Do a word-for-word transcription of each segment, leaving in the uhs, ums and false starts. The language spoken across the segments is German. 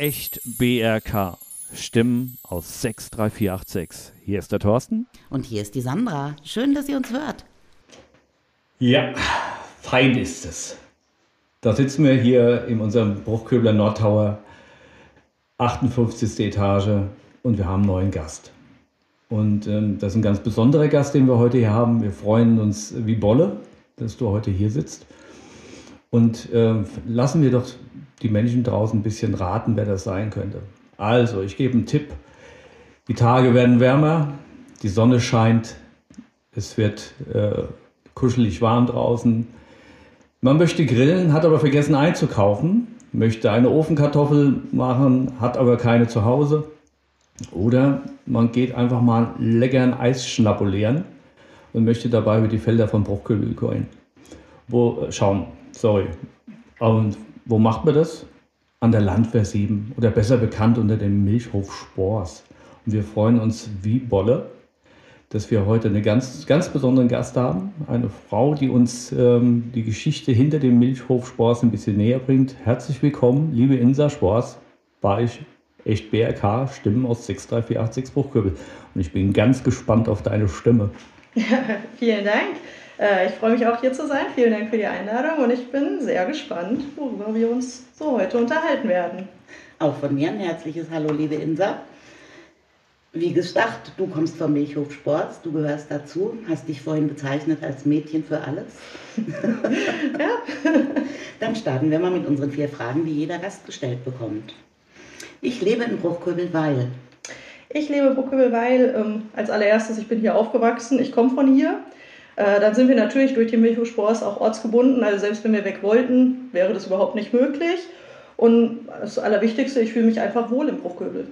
Echt B R K. Stimmen aus sechs drei vier acht sechs. Hier ist der Thorsten. Und hier ist die Sandra. Schön, dass ihr uns hört. Ja, fein ist es. Da sitzen wir hier in unserem Bruchköbler Nordtower, achtundfünfzigste Etage, und wir haben einen neuen Gast. Und ähm, das ist ein ganz besonderer Gast, den wir heute hier haben. Wir freuen uns wie Bolle, dass du heute hier sitzt. Und ähm, lassen wir doch die Menschen draußen ein bisschen raten, wer das sein könnte. Also, ich gebe einen Tipp. Die Tage werden wärmer, die Sonne scheint, es wird äh, kuschelig warm draußen. Man möchte grillen, hat aber vergessen einzukaufen, möchte eine Ofenkartoffel machen, hat aber keine zu Hause. Oder man geht einfach mal leckeren Eis schnabulieren und möchte dabei über die Felder von Bruchköbel gehen. Wo, schauen, sorry. Und wo macht man das? An der Landwehr sieben oder besser bekannt unter dem Milchhof Spors. Und wir freuen uns wie Bolle, dass wir heute einen ganz, ganz besonderen Gast haben. Eine Frau, die uns ähm, die Geschichte hinter dem Milchhof Spors ein bisschen näher bringt. Herzlich willkommen, liebe Insa Spors, bei Echt B R K, Stimmen aus sechs drei vier acht sechs Bruchköbel. Und ich bin ganz gespannt auf deine Stimme. Ja, vielen Dank. Ich freue mich auch hier zu sein. Vielen Dank für die Einladung und ich bin sehr gespannt, worüber wir uns so heute unterhalten werden. Auch von mir ein herzliches Hallo, liebe Insa. Wie gesagt, du kommst vom Milchhof Spors, du gehörst dazu, hast dich vorhin bezeichnet als Mädchen für alles. Ja. Dann starten wir mal mit unseren vier Fragen, die jeder Gast gestellt bekommt. Ich lebe in Bruchköbel-Weil. Ich lebe in Bruchköbel-Weil. Ähm, als allererstes, ich bin hier aufgewachsen, ich komme von hier. Äh, dann sind wir natürlich durch den Milchhof Spors auch ortsgebunden. Also selbst wenn wir weg wollten, wäre das überhaupt nicht möglich. Und das Allerwichtigste, ich fühle mich einfach wohl in Bruchköbel.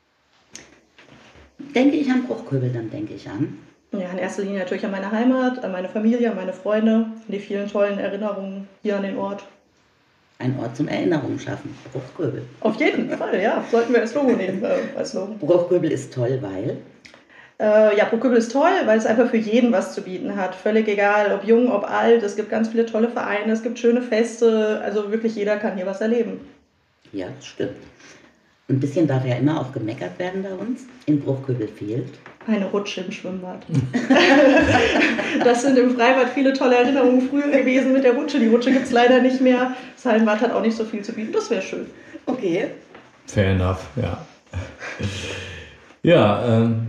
Denke ich an Bruchköbel, dann denke ich an? Ja, in erster Linie natürlich an meine Heimat, an meine Familie, an meine Freunde, an die vielen tollen Erinnerungen hier an den Ort. Ein Ort zum Erinnerungen schaffen, Bruchköbel. Auf jeden Fall, ja. Sollten wir als Logo nehmen. Äh, als Logo. Bruchköbel ist toll, weil? Äh, ja, Bruchköbel ist toll, weil es einfach für jeden was zu bieten hat. Völlig egal, ob jung, ob alt. Es gibt ganz viele tolle Vereine, es gibt schöne Feste. Also wirklich jeder kann hier was erleben. Ja, das stimmt. Ein bisschen darf ja immer auch gemeckert werden bei uns. In Bruchköbel fehlt eine Rutsche im Schwimmbad. Das sind im Freibad viele tolle Erinnerungen früher gewesen mit der Rutsche. Die Rutsche gibt es leider nicht mehr. Das Hallenbad hat auch nicht so viel zu bieten. Das wäre schön. Okay. Fair enough, ja. Ja, ähm,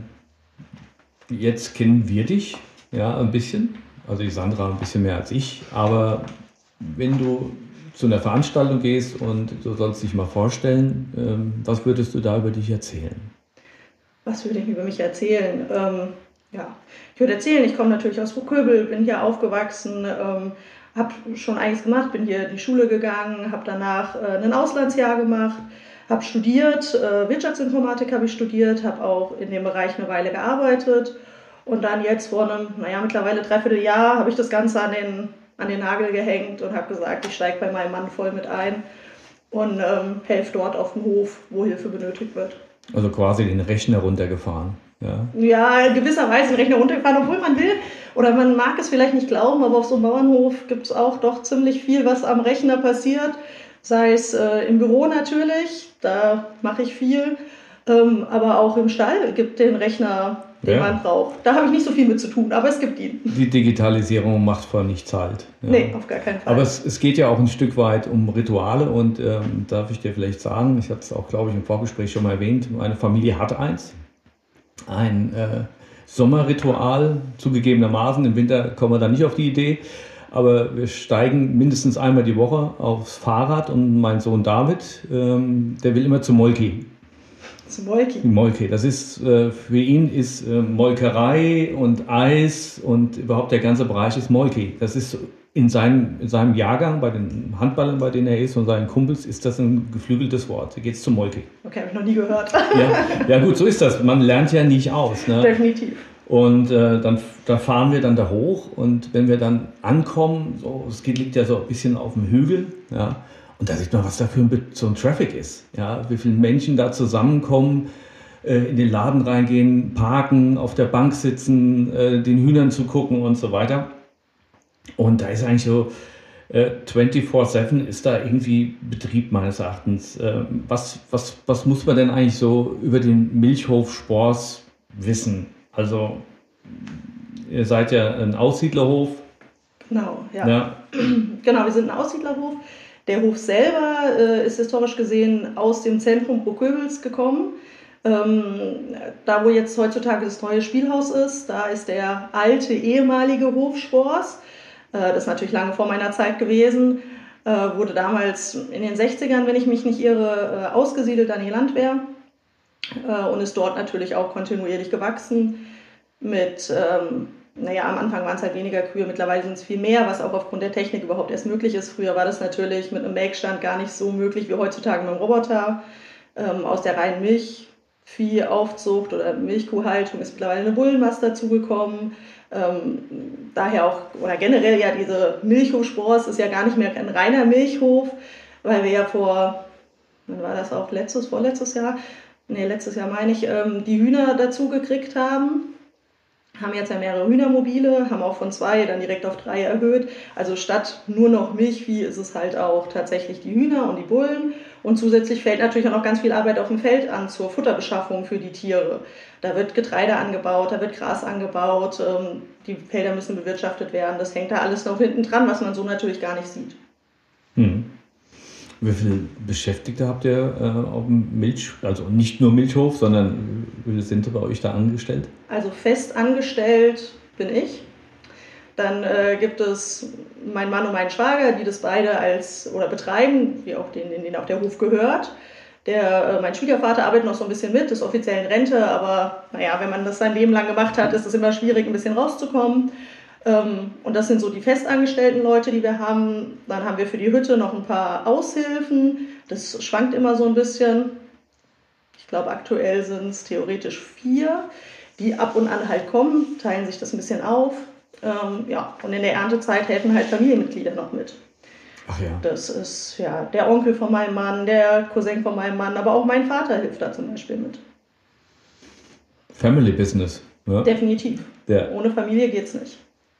jetzt kennen wir dich, ja, ein bisschen. Also die Sandra ein bisschen mehr als ich. Aber wenn du zu einer Veranstaltung gehst und du sollst dich mal vorstellen, ähm, was würdest du da über dich erzählen? Was würde ich über mich erzählen? Ähm, ja, ich würde erzählen, ich komme natürlich aus Bruchköbel, bin hier aufgewachsen, ähm, habe schon einiges gemacht, bin hier in die Schule gegangen, habe danach äh, ein Auslandsjahr gemacht, habe studiert, äh, Wirtschaftsinformatik habe ich studiert, habe auch in dem Bereich eine Weile gearbeitet und dann jetzt vor einem, naja, mittlerweile dreiviertel Jahr habe ich das Ganze an den, an den Nagel gehängt und habe gesagt, ich steige bei meinem Mann voll mit ein und ähm, helfe dort auf dem Hof, wo Hilfe benötigt wird. Also quasi den Rechner runtergefahren. Ja, ja gewisserweise den Rechner runtergefahren, obwohl man will, oder man mag es vielleicht nicht glauben, aber auf so einem Bauernhof gibt es auch doch ziemlich viel, was am Rechner passiert. Sei es äh, im Büro natürlich, da mache ich viel, ähm, aber auch im Stall gibt den Rechner, den ja. man braucht. Da habe ich nicht so viel mit zu tun, aber es gibt ihn. Die Digitalisierung macht vor nichts halt. Ja. Nee, auf gar keinen Fall. Aber es, es geht ja auch ein Stück weit um Rituale und ähm, darf ich dir vielleicht sagen, ich hatte es auch, glaube ich, im Vorgespräch schon mal erwähnt, meine Familie hat eins, ein äh, Sommerritual, zugegebenermaßen, im Winter kommen wir da nicht auf die Idee, aber wir steigen mindestens einmal die Woche aufs Fahrrad und mein Sohn David, ähm, der will immer zu Molki. Zu Molki. Molke, das ist, äh, für ihn ist äh, Molkerei und Eis und überhaupt der ganze Bereich ist Molke. Das ist in seinem, in seinem Jahrgang, bei den Handballern, bei denen er ist und seinen Kumpels, ist das ein geflügeltes Wort. Da geht es zu Molke. Okay, habe ich noch nie gehört. Ja, ja gut, so ist das. Man lernt ja nicht aus. Ne? Definitiv. Und äh, dann da fahren wir dann da hoch und wenn wir dann ankommen, so, es geht, liegt ja so ein bisschen auf dem Hügel, ja, und da sieht man, was da für ein, so ein Traffic ist, ja, wie viele Menschen da zusammenkommen, äh, in den Laden reingehen, parken, auf der Bank sitzen, äh, den Hühnern zugucken und so weiter. Und da ist eigentlich so, Äh, vierundzwanzig sieben ist da irgendwie Betrieb meines Erachtens. Äh, was, was, was muss man denn eigentlich so über den Milchhof Spors wissen? Also, ihr seid ja ein Aussiedlerhof. Genau, ja. Ja. Genau, wir sind ein Aussiedlerhof. Der Hof selber äh, ist historisch gesehen aus dem Zentrum Bruckköbels gekommen. Ähm, da, wo jetzt heutzutage das neue Spielhaus ist, da ist der alte, ehemalige Hof Spors. Äh, das ist natürlich lange vor meiner Zeit gewesen. Äh, wurde damals in den sechzigern, wenn ich mich nicht irre, äh, ausgesiedelt an die Landwehr. Äh, und ist dort natürlich auch kontinuierlich gewachsen. Mit, ähm, naja, am Anfang waren es halt weniger Kühe, mittlerweile sind es viel mehr, was auch aufgrund der Technik überhaupt erst möglich ist. Früher war das natürlich mit einem Melkstand gar nicht so möglich wie heutzutage mit einem Roboter. Ähm, aus der reinen Milchviehaufzucht oder Milchkuhhaltung ist mittlerweile eine Bullenmast dazugekommen. Ähm, daher auch, oder generell ja diese Milchhof Spors ist ja gar nicht mehr ein reiner Milchhof, weil wir ja vor, wann war das auch, letztes, vorletztes Jahr, nee, letztes Jahr meine ich, ähm, die Hühner dazu gekriegt haben. Haben jetzt ja mehrere Hühnermobile, haben auch von zwei dann direkt auf drei erhöht. Also statt nur noch Milchvieh ist es halt auch tatsächlich die Hühner und die Bullen. Und zusätzlich fällt natürlich auch noch ganz viel Arbeit auf dem Feld an zur Futterbeschaffung für die Tiere. Da wird Getreide angebaut, da wird Gras angebaut, ähm, die Felder müssen bewirtschaftet werden. Das hängt da alles noch hinten dran, was man so natürlich gar nicht sieht. Hm. Wie viele Beschäftigte habt ihr äh, auf dem Milch, also nicht nur Milchhof, sondern wie viele sind bei euch da angestellt? Also fest angestellt bin ich. Dann äh, gibt es meinen Mann und meinen Schwager, die das beide als oder betreiben, wie auch den, denen auch der Hof gehört. Der, äh, mein Schwiegervater arbeitet noch so ein bisschen mit, ist offiziell in Rente, aber naja, wenn man das sein Leben lang gemacht hat, ist es immer schwierig, ein bisschen rauszukommen. Ähm, und das sind so die festangestellten Leute, die wir haben. Dann haben wir für die Hütte noch ein paar Aushilfen. Das schwankt immer so ein bisschen. Ich glaube, aktuell sind es theoretisch vier, die ab und an halt kommen, teilen sich das ein bisschen auf. Ähm, ja, und in der Erntezeit helfen halt Familienmitglieder noch mit. Ach ja. Das ist ja der Onkel von meinem Mann, der Cousin von meinem Mann, aber auch mein Vater hilft da zum Beispiel mit. Family Business. Ja. Definitiv. Ja. Ohne Familie geht's nicht.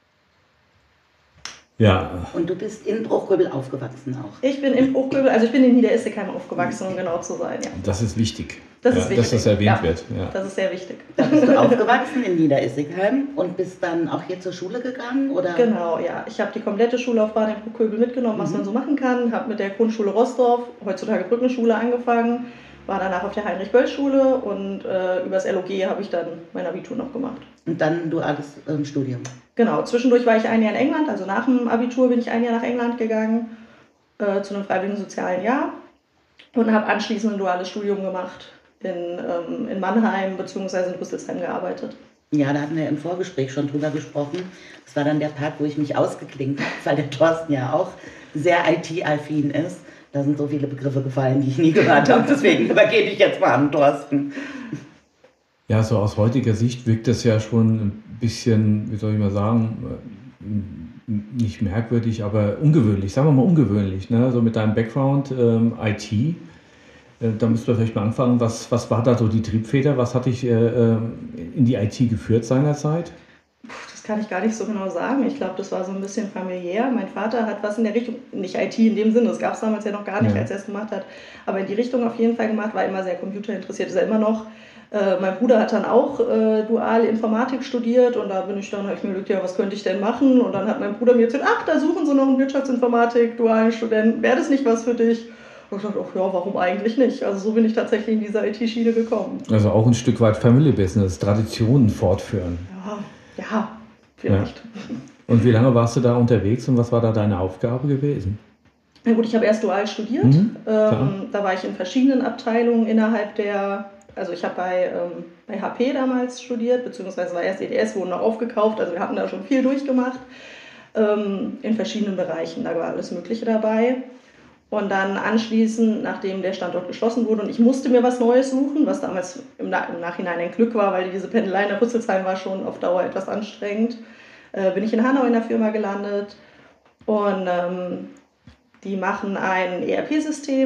Ja. Und du bist in Bruchköbel aufgewachsen auch? Ich bin in Bruchköbel, also ich bin in Niederissigheim aufgewachsen, um genau zu sein. Ja. Das ist wichtig. Das ja, ist wichtig. Dass das erwähnt ja. wird. Ja. Das ist sehr wichtig. Da bist du aufgewachsen in Niederissigheim und bist dann auch hier zur Schule gegangen? Oder? Genau, ja. Ich habe die komplette Schullaufbahn in Bruchköbel mitgenommen, was mhm. man so machen kann. Habe mit der Grundschule Rostorf, heutzutage Brückenschule, angefangen. War danach auf der Heinrich-Böll-Schule und äh, übers L O G habe ich dann mein Abitur noch gemacht. Und dann duales ähm, Studium? Genau, zwischendurch war ich ein Jahr in England, also nach dem Abitur bin ich ein Jahr nach England gegangen, äh, zu einem freiwilligen sozialen Jahr und habe anschließend ein duales Studium gemacht, in, ähm, in Mannheim bzw. in Rüsselsheim gearbeitet. Ja, da hatten wir im Vorgespräch schon drüber gesprochen. Das war dann der Part, wo ich mich ausgeklinkt habe, weil der Thorsten ja auch sehr I T-affin ist. Da sind so viele Begriffe gefallen, die ich nie gehört habe. Deswegen übergebe ich jetzt mal an Thorsten. Ja, so aus heutiger Sicht wirkt das ja schon ein bisschen, wie soll ich mal sagen, nicht merkwürdig, aber ungewöhnlich. Sagen wir mal ungewöhnlich. Ne? So mit deinem Background ähm, I T. Äh, da müsst ihr vielleicht mal anfangen. Was, was war da so die Triebfeder? Was hat dich äh, in die I T geführt seinerzeit? Das kann ich gar nicht so genau sagen. Ich glaube, das war so ein bisschen familiär. Mein Vater hat was in der Richtung, nicht I T in dem Sinne, das gab es damals ja noch gar nicht, ja. als er es gemacht hat, aber in die Richtung auf jeden Fall gemacht, war immer sehr computerinteressiert, ist er immer noch. Äh, mein Bruder hat dann auch äh, duale Informatik studiert und da bin ich dann, habe ich mir gedacht, ja, was könnte ich denn machen? Und dann hat mein Bruder mir erzählt, ach, da suchen sie noch einen Wirtschaftsinformatik, dualen Studenten, wäre das nicht was für dich? Und ich dachte, ach ja, warum eigentlich nicht? Also so bin ich tatsächlich in diese I T-Schiene gekommen. Also auch ein Stück weit Family Business, Traditionen fortführen. Ja, ja. Vielleicht. Ja. Und wie lange warst du da unterwegs und was war da deine Aufgabe gewesen? Na gut, ich habe erst dual studiert. Mhm, ähm, da war ich in verschiedenen Abteilungen innerhalb der, also ich habe bei, ähm, bei H P damals studiert, beziehungsweise war erst E D S, wurden noch aufgekauft, also wir hatten da schon viel durchgemacht, ähm, in verschiedenen Bereichen, da war alles Mögliche dabei. Und dann anschließend, nachdem der Standort geschlossen wurde und ich musste mir was Neues suchen, was damals im, Na- im Nachhinein ein Glück war, weil diese Pendelei nach Rüsselsheim war schon auf Dauer etwas anstrengend, äh, bin ich in Hanau in der Firma gelandet und ähm, die machen ein E R P-System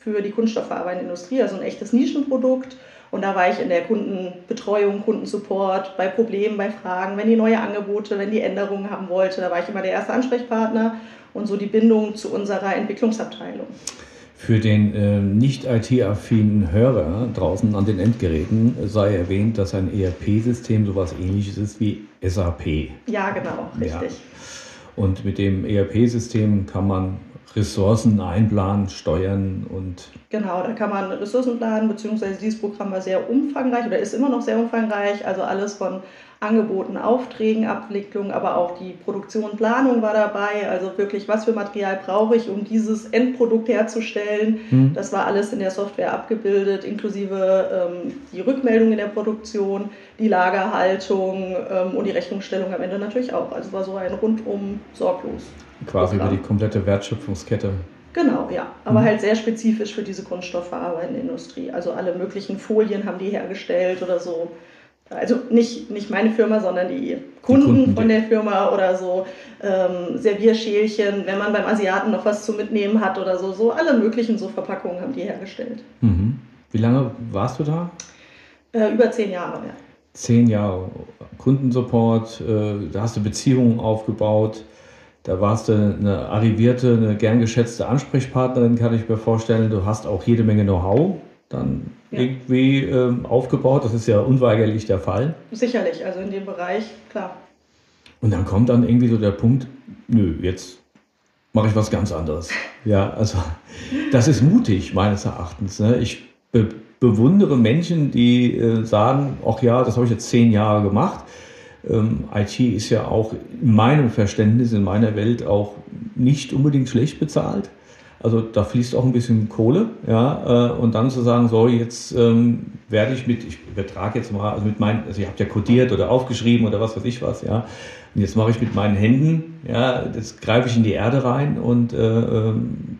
für die kunststoffverarbeitende Industrie, also ein echtes Nischenprodukt. Und da war ich in der Kundenbetreuung, Kundensupport, bei Problemen, bei Fragen, wenn die neue Angebote, wenn die Änderungen haben wollte, da war ich immer der erste Ansprechpartner und so die Bindung zu unserer Entwicklungsabteilung. Für den äh, nicht-I T-affinen Hörer draußen an den Endgeräten sei erwähnt, dass ein E R P-System sowas Ähnliches ist wie S A P. Ja, genau, richtig. Ja. Und mit dem E R P-System kann man Ressourcen einplanen, steuern und... Genau, da kann man Ressourcen planen, beziehungsweise dieses Programm war sehr umfangreich oder ist immer noch sehr umfangreich, also alles von Angeboten, Aufträgen, Abwicklung, aber auch die Produktion, Planung war dabei, also wirklich, was für Material brauche ich, um dieses Endprodukt herzustellen. Mhm. Das war alles in der Software abgebildet, inklusive ähm, die Rückmeldung in der Produktion, die Lagerhaltung ähm, und die Rechnungsstellung am Ende natürlich auch. Also war so ein rundum sorglos. Quasi Programm. Über die komplette Wertschöpfungskette. Genau, ja. Aber Mhm. halt sehr spezifisch für diese kunststoffverarbeitende Industrie. Also alle möglichen Folien haben die hergestellt oder so. Also nicht, nicht meine Firma, sondern die Kunden, die Kunden von der Firma oder so. Ähm, Servierschälchen, wenn man beim Asiaten noch was zu mitnehmen hat oder so. So alle möglichen so Verpackungen haben die hergestellt. Mhm. Wie lange warst du da? Äh, über zehn Jahre, ja. Zehn Jahre. Kundensupport, äh, da hast du Beziehungen aufgebaut. Da warst du eine arrivierte, eine gern geschätzte Ansprechpartnerin, kann ich mir vorstellen. Du hast auch jede Menge Know-how dann ja. irgendwie ähm, aufgebaut. Das ist ja unweigerlich der Fall. Sicherlich, also in dem Bereich, klar. Und dann kommt dann irgendwie so der Punkt, nö, jetzt mache ich was ganz anderes. Ja, also das ist mutig meines Erachtens. Ne? Ich be- bewundere Menschen, die äh, sagen, ach ja, das habe ich jetzt zehn Jahre gemacht. Ähm, I T ist ja auch in meinem Verständnis, in meiner Welt auch nicht unbedingt schlecht bezahlt. Also da fließt auch ein bisschen Kohle, ja, äh, und dann zu sagen, so jetzt ähm, werde ich mit, ich übertrage jetzt mal, also mit meinen, also ihr habt ja codiert oder aufgeschrieben oder was weiß ich was, ja, und jetzt mache ich mit meinen Händen, ja, jetzt greife ich in die Erde rein und äh, ähm,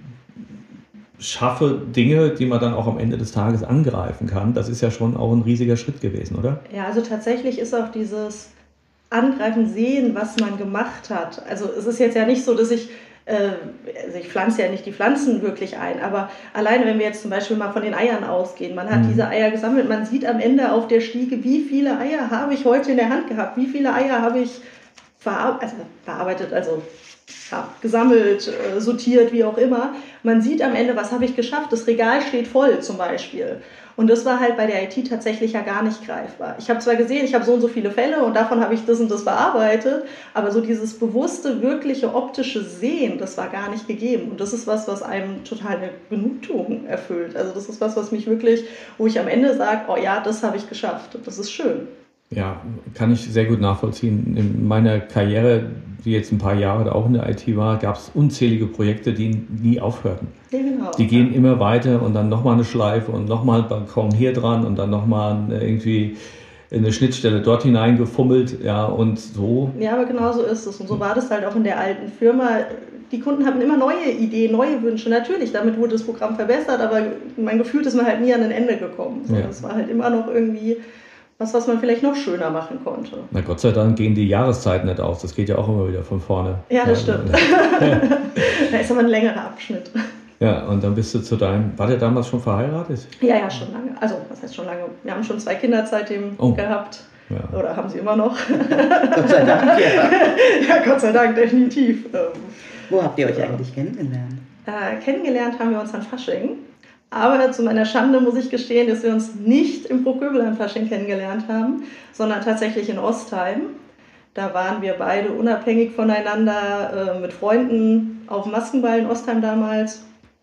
schaffe Dinge, die man dann auch am Ende des Tages angreifen kann. Das ist ja schon auch ein riesiger Schritt gewesen, oder? Ja, also tatsächlich ist auch dieses Angreifen, sehen, was man gemacht hat. Also es ist jetzt ja nicht so, dass ich, äh, also ich pflanze ja nicht die Pflanzen wirklich ein, aber alleine wenn wir jetzt zum Beispiel mal von den Eiern ausgehen, man hat mhm. diese Eier gesammelt, man sieht am Ende auf der Stiege, wie viele Eier habe ich heute in der Hand gehabt, wie viele Eier habe ich verar- also verarbeitet, also ja, gesammelt, äh, sortiert, wie auch immer. Man sieht am Ende, was habe ich geschafft, das Regal steht voll zum Beispiel. Und das war halt bei der I T tatsächlich ja gar nicht greifbar. Ich habe zwar gesehen, ich habe so und so viele Fälle und davon habe ich das und das bearbeitet, aber so dieses bewusste, wirkliche optische Sehen, das war gar nicht gegeben. Und das ist was, was einem total eine Genugtuung erfüllt. Also das ist was, was mich wirklich, wo ich am Ende sage, oh ja, das habe ich geschafft. Das ist schön. Ja, kann ich sehr gut nachvollziehen. In meiner Karriere, die jetzt ein paar Jahre auch in der I T war, gab es unzählige Projekte, die nie aufhörten. Ja, genau. Die gehen immer weiter und dann nochmal eine Schleife und nochmal ein Balkon hier dran und dann nochmal irgendwie eine Schnittstelle dort hineingefummelt, ja, und so. Ja, aber genau so ist es. Und so war das halt auch in der alten Firma. Die Kunden hatten immer neue Ideen, neue Wünsche. Natürlich, damit wurde das Programm verbessert, aber mein Gefühl ist man halt nie an ein Ende gekommen. So, ja. Es war halt immer noch irgendwie was, was man vielleicht noch schöner machen konnte. Na Gott sei Dank gehen die Jahreszeiten nicht aus. Das geht ja auch immer wieder von vorne. Ja, das ja, stimmt. Da ist aber ein längerer Abschnitt. Ja, und dann bist du zu deinem... War der damals schon verheiratet? Ja, ja, schon lange. Also, was heißt schon lange? Wir haben schon zwei Kinder seitdem oh. gehabt. Ja. Oder haben sie immer noch. Gott sei Dank, ja. Ja, Gott sei Dank, definitiv. Wo habt ihr euch eigentlich kennengelernt? Äh, kennengelernt haben wir uns an Fasching. Aber zu meiner Schande muss ich gestehen, dass wir uns nicht im Pro-Köbel an Fasching kennengelernt haben, sondern tatsächlich in Ostheim. Da waren wir beide unabhängig voneinander äh, mit Freunden auf dem Maskenball in Ostheim damals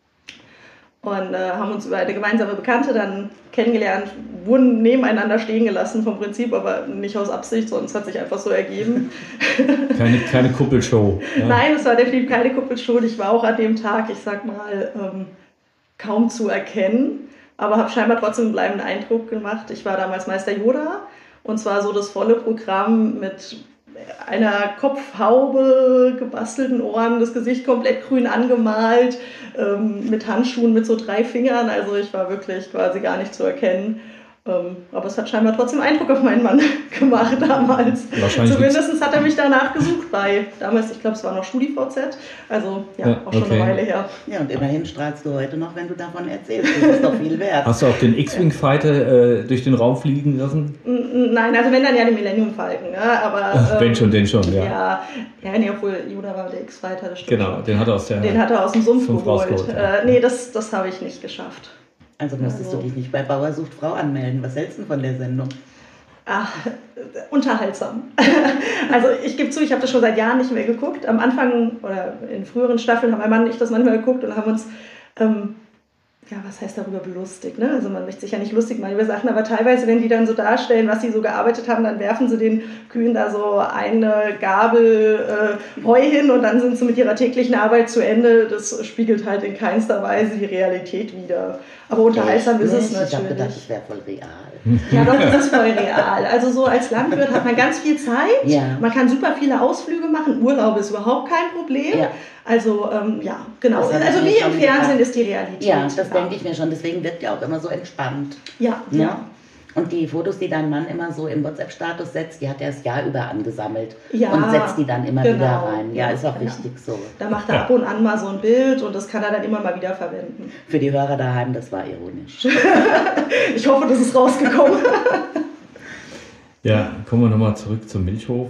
und äh, haben uns über eine gemeinsame Bekannte dann kennengelernt, wurden nebeneinander stehen gelassen vom Prinzip, aber nicht aus Absicht, sondern es hat sich einfach so ergeben. Keine, keine Kuppelshow. Ja. Nein, es war definitiv keine Kuppelshow. Ich war auch an dem Tag, ich sag mal, ähm, kaum zu erkennen, aber habe scheinbar trotzdem einen bleibenden Eindruck gemacht. Ich war damals Meister Yoda und zwar so das volle Programm mit einer Kopfhaube, gebastelten Ohren, das Gesicht komplett grün angemalt, ähm, mit Handschuhen mit so drei Fingern. Also ich war wirklich quasi gar nicht zu erkennen. Ähm, aber es hat scheinbar trotzdem Eindruck auf meinen Mann gemacht damals. Zumindest hat er mich danach gesucht bei, damals, ich glaube, es war noch StudiVZ, also ja, ja auch schon okay. eine Weile her. Ja, und immerhin strahlst du heute noch, wenn du davon erzählst. Das ist doch viel wert. Hast du auch den X-Wing-Fighter äh, durch den Raum fliegen lassen? Nein, also wenn dann ja den Millennium Falcon, ja, aber... Ach, wenn ähm, schon, den schon, ja. Ja, ja nee, obwohl Yoda war der X-Fighter, das stimmt. Genau, den hat er aus, der, den hat er aus dem Sumpf, Sumpf geholt. Ja. Äh, nee, das, das habe ich nicht geschafft. Also musstest also. du dich nicht bei Bauer sucht Frau anmelden. Was hältst du von der Sendung? Ach, unterhaltsam. Also ich gebe zu, ich habe das schon seit Jahren nicht mehr geguckt. Am Anfang oder in früheren Staffeln haben mein Mann und ich das manchmal geguckt und haben uns, ähm, ja, was heißt darüber belustigt, ne? Also man möchte sich ja nicht lustig machen über Sachen, aber teilweise, wenn die dann so darstellen, was sie so gearbeitet haben, dann werfen sie den Kühen da so eine Gabel äh, Heu hin und dann sind sie mit ihrer täglichen Arbeit zu Ende. Das spiegelt halt in keinster Weise die Realität wider. Aber unterhaltsam ist es natürlich. Ich habe gedacht, das wäre voll real. Ja, doch, das ist voll real. Also so als Landwirt hat man ganz viel Zeit, ja. Man kann super viele Ausflüge machen, Urlaub ist überhaupt kein Problem. Ja. Also ähm, ja, genau. Also wie im Fernsehen ist die Realität. Ja, das ja. denke ich mir schon. Deswegen wirkt ja auch immer so entspannt. Ja, ja. ja. Und die Fotos, die dein Mann immer so im WhatsApp-Status setzt, die hat er das Jahr über angesammelt ja, und setzt die dann immer genau. wieder rein. Ja, ist auch genau. richtig so. Da macht er ab und an mal so ein Bild und das kann er dann immer mal wieder verwenden. Für die Hörer daheim, das war ironisch. Ich hoffe, das ist rausgekommen. Ja, kommen wir nochmal zurück zum Milchhof.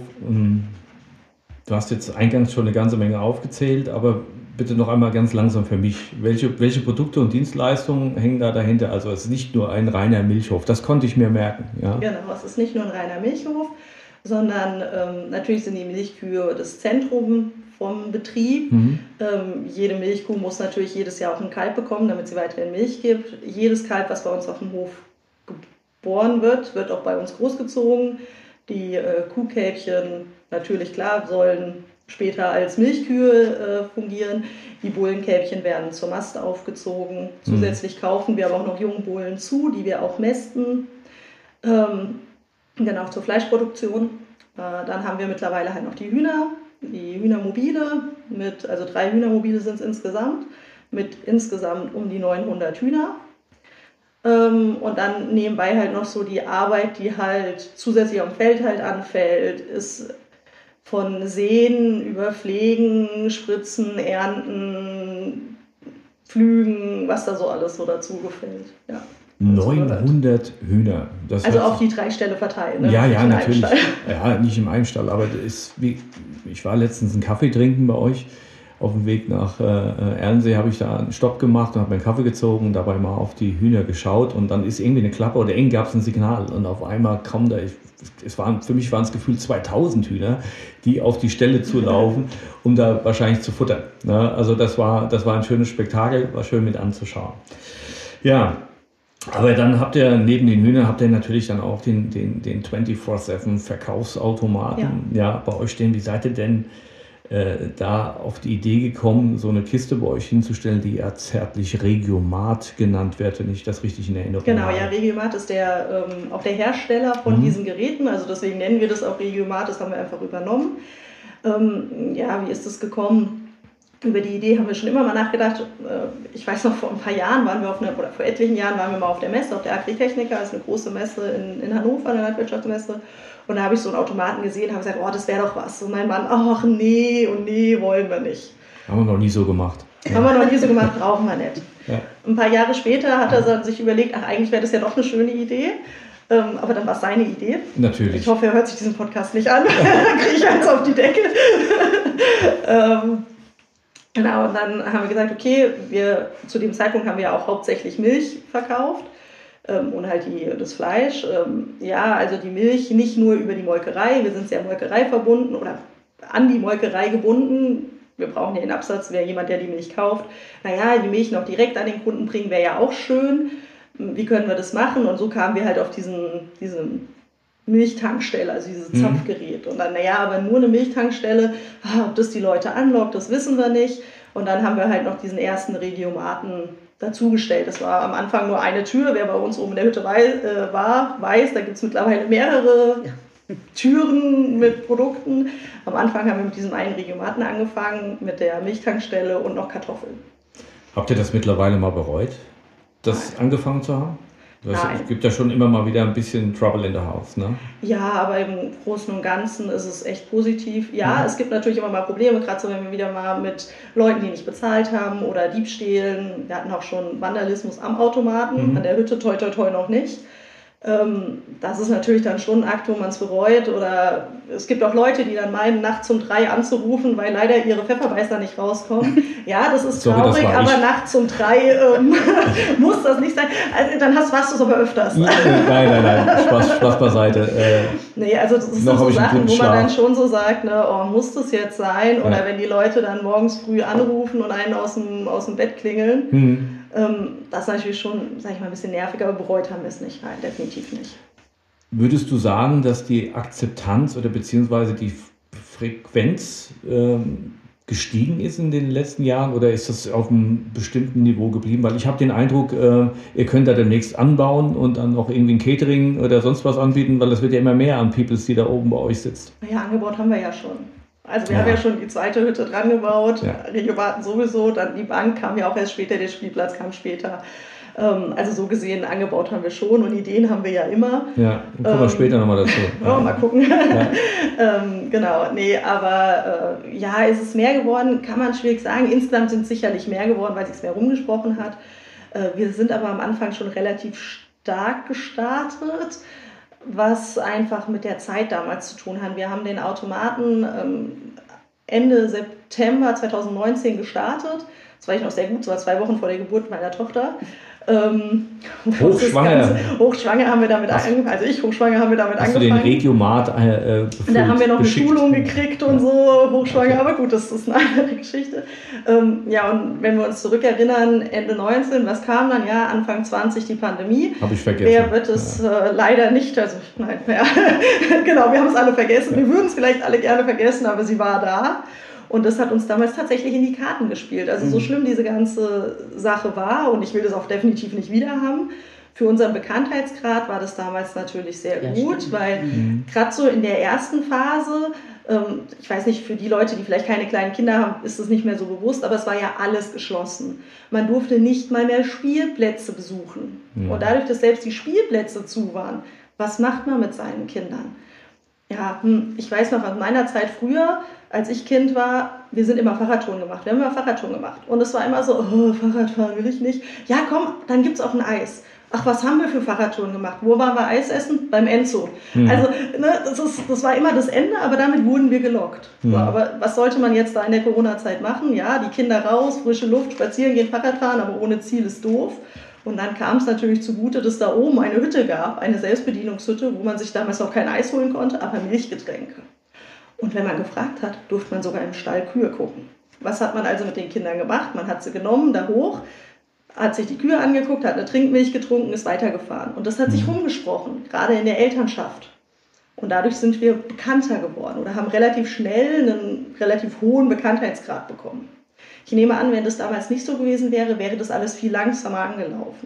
Du hast jetzt eingangs schon eine ganze Menge aufgezählt, aber bitte noch einmal ganz langsam für mich. Welche, welche Produkte und Dienstleistungen hängen da dahinter? Also es ist nicht nur ein reiner Milchhof, das konnte ich mir merken. Ja? Genau, es ist nicht nur ein reiner Milchhof, sondern ähm, natürlich sind die Milchkühe das Zentrum vom Betrieb. Mhm. Ähm, jede Milchkuh muss natürlich jedes Jahr auch ein Kalb bekommen, damit sie weiterhin Milch gibt. Jedes Kalb, was bei uns auf dem Hof geboren wird, wird auch bei uns großgezogen. Die äh, Kuhkälbchen, natürlich klar, sollen später als Milchkühe äh, fungieren. Die Bullenkälbchen werden zur Mast aufgezogen. Zusätzlich kaufen wir aber auch noch Jungbullen zu, die wir auch mästen. Ähm, dann auch zur Fleischproduktion. Äh, dann haben wir mittlerweile halt noch die Hühner, die Hühnermobile, mit, also drei Hühnermobile sind es insgesamt, mit insgesamt um die neunhundert Hühner. Ähm, und dann nebenbei halt noch so die Arbeit, die halt zusätzlich am Feld halt anfällt, ist von Säen über Pflegen, Spritzen, Ernten, Pflügen, was da so alles so dazu gefällt. Ja, neunhundert Hühner. Das also auf die drei Ställe verteilt. Ne? Ja, ja, natürlich. Ja, nicht im einen Stall, aber das ist wie, ich war letztens einen Kaffee trinken bei euch. Auf dem Weg nach äh, Erlensee habe ich da einen Stopp gemacht und habe meinen Kaffee gezogen, dabei mal auf die Hühner geschaut und dann ist irgendwie eine Klappe oder eng gab es ein Signal und auf einmal kam da, ich, es waren, für mich waren es gefühlt zweitausend Hühner, die auf die Stelle zulaufen, um da wahrscheinlich zu futtern. Ne? Also das war, das war ein schönes Spektakel, war schön mit anzuschauen. Ja, aber dann habt ihr neben den Hühnern habt ihr natürlich dann auch den, den, den vierundzwanzig sieben Verkaufsautomaten ja. Ja, bei euch stehen. Wie seid ihr denn äh, da auf die Idee gekommen, so eine Kiste bei euch hinzustellen, die ja zärtlich Regiomat genannt wird, wenn ich das richtig in Erinnerung genau, habe? Genau, ja, Regiomat ist der, ähm, auch der Hersteller von mhm. diesen Geräten, also deswegen nennen wir das auch Regiomat, das haben wir einfach übernommen. Ähm, ja, wie ist das gekommen? Über die Idee haben wir schon immer mal nachgedacht. Ich weiß noch, vor ein paar Jahren waren wir auf einer, oder vor etlichen Jahren waren wir mal auf der Messe, auf der Agritechnica, das ist eine große Messe in, in Hannover, eine Landwirtschaftsmesse. Und da habe ich so einen Automaten gesehen, habe gesagt, oh, das wäre doch was. Und mein Mann, ach nee und nee, wollen wir nicht. Haben wir noch nie so gemacht. Haben wir noch nie so gemacht, brauchen wir nicht. Ja. Ein paar Jahre später hat er sich überlegt, ach, eigentlich wäre das ja doch eine schöne Idee. Ähm, aber dann war es seine Idee. Natürlich. Ich hoffe, er hört sich diesen Podcast nicht an. Dann kriege ich eins auf die Decke. ähm, Genau, und dann haben wir gesagt, okay, wir, zu dem Zeitpunkt haben wir auch hauptsächlich Milch verkauft ähm, und halt die, das Fleisch. Ähm, ja, also die Milch nicht nur über die Molkerei, wir sind sehr Molkerei verbunden oder an die Molkerei gebunden. Wir brauchen ja den Absatz, wäre jemand, der die Milch kauft. Naja, die Milch noch direkt an den Kunden bringen, wäre ja auch schön. Wie können wir das machen? Und so kamen wir halt auf diesen, diesen Milchtankstelle, also dieses mhm. Zapfgerät. Und dann, naja, aber nur eine Milchtankstelle, ob das die Leute anlockt, das wissen wir nicht. Und dann haben wir halt noch diesen ersten Regiomaten dazugestellt. Das war am Anfang nur eine Tür. Wer bei uns oben in der Hütte war, weiß, da gibt es mittlerweile mehrere ja. Türen mit Produkten. Am Anfang haben wir mit diesem einen Regiomaten angefangen, mit der Milchtankstelle und noch Kartoffeln. Habt ihr das mittlerweile mal bereut, das Nein. angefangen zu haben? Es gibt ja schon immer mal wieder ein bisschen Trouble in the House, ne? Ja, aber im Großen und Ganzen ist es echt positiv. Ja, mhm. es gibt natürlich immer mal Probleme, gerade so, wenn wir wieder mal mit Leuten, die nicht bezahlt haben oder Diebstählen. Wir hatten auch schon Vandalismus am Automaten, mhm. an der Hütte toi toi toi noch nicht. Das ist natürlich dann schon ein Akt, wo man es bereut. Oder es gibt auch Leute, die dann meinen, nachts um drei anzurufen, weil leider ihre Pfefferbeißer nicht rauskommen. Ja, das ist Sorry, traurig, das aber nachts um drei ähm, muss das nicht sein. Also, dann hast, warst du es aber öfters. Nein, nein, nein, Spaß, Spaß beiseite. Äh, nee, also das sind so Sachen, wo man dann schon so sagt, ne, oh, muss das jetzt sein? Oder ja. wenn die Leute dann morgens früh anrufen und einen aus dem, aus dem Bett klingeln. Mhm. Das ist natürlich schon, sag ich mal, ein bisschen nervig, aber bereut haben wir es nicht. Nein, definitiv nicht. Würdest du sagen, dass die Akzeptanz oder beziehungsweise die Frequenz ähm, gestiegen ist in den letzten Jahren oder ist das auf einem bestimmten Niveau geblieben? Weil ich habe den Eindruck, äh, ihr könnt da demnächst anbauen und dann auch irgendwie ein Catering oder sonst was anbieten, weil es wird ja immer mehr an Peoples, die da oben bei euch sitzt. Ja, angebaut haben wir ja schon. Also wir ja. haben ja schon die zweite Hütte dran gebaut, ja. Regiobaten sowieso, dann die Bank kam ja auch erst später, der Spielplatz kam später. Ähm, also so gesehen, angebaut haben wir schon und Ideen haben wir ja immer. Ja, und kommen wir ähm, später nochmal dazu. Ja, mal gucken. Ja. ähm, genau, nee, aber äh, ja, ist es mehr geworden, kann man schwierig sagen. Insgesamt sind es sicherlich mehr geworden, weil sich es mehr rumgesprochen hat. Äh, wir sind aber am Anfang schon relativ stark gestartet, was einfach mit der Zeit damals zu tun hat. Wir haben den Automaten ähm, Ende September zwanzig neunzehn gestartet. Das war ich noch sehr gut, das war zwei Wochen vor der Geburt meiner Tochter. Ähm, hochschwanger. Ganze, hochschwanger haben wir damit angefangen, also ich hochschwanger haben wir damit Hast angefangen. Du den Regiomat äh, befüllt, Da haben wir noch geschickt. eine Schulung gekriegt und so, hochschwanger, aber gut, das ist eine andere Geschichte. Ähm, ja, und wenn wir uns zurückerinnern, Ende neunzehn, was kam dann? Ja, Anfang zwanzig die Pandemie. Habe ich vergessen. Wer wird es ja. äh, leider nicht, also nein, ja, genau, wir haben es alle vergessen. Wir würden es vielleicht alle gerne vergessen, aber sie war da. Und das hat uns damals tatsächlich in die Karten gespielt. Also so schlimm diese ganze Sache war, und ich will das auch definitiv nicht wieder haben, für unseren Bekanntheitsgrad war das damals natürlich sehr ja, gut, stimmt. weil mhm. gerade so in der ersten Phase, ähm, ich weiß nicht, für die Leute, die vielleicht keine kleinen Kinder haben, ist das nicht mehr so bewusst, aber es war ja alles geschlossen. Man durfte nicht mal mehr Spielplätze besuchen. Mhm. Und dadurch, dass selbst die Spielplätze zu waren, was macht man mit seinen Kindern? Ja, ich weiß noch aus meiner Zeit früher, als ich Kind war, wir sind immer Fahrradtouren gemacht. Wir haben immer Fahrradtouren gemacht. Und es war immer so, oh, Fahrradfahren will ich nicht. Ja, komm, dann gibt es auch ein Eis. Ach, was haben wir für Fahrradtouren gemacht? Wo waren wir Eis essen? Beim Enzo. Mhm. Also, ne, das, ist, das war immer das Ende, aber damit wurden wir gelockt. Mhm. So, aber was sollte man jetzt da in der Corona-Zeit machen? Ja, die Kinder raus, frische Luft, spazieren gehen, Fahrradfahren, aber ohne Ziel ist doof. Und dann kam es natürlich zugute, dass da oben eine Hütte gab, eine Selbstbedienungshütte, wo man sich damals noch kein Eis holen konnte, aber Milchgetränke. Und wenn man gefragt hat, durfte man sogar im Stall Kühe gucken. Was hat man also mit den Kindern gemacht? Man hat sie genommen, da hoch, hat sich die Kühe angeguckt, hat eine Trinkmilch getrunken, ist weitergefahren. Und das hat sich rumgesprochen, gerade in der Elternschaft. Und dadurch sind wir bekannter geworden oder haben relativ schnell einen relativ hohen Bekanntheitsgrad bekommen. Ich nehme an, wenn das damals nicht so gewesen wäre, wäre das alles viel langsamer angelaufen.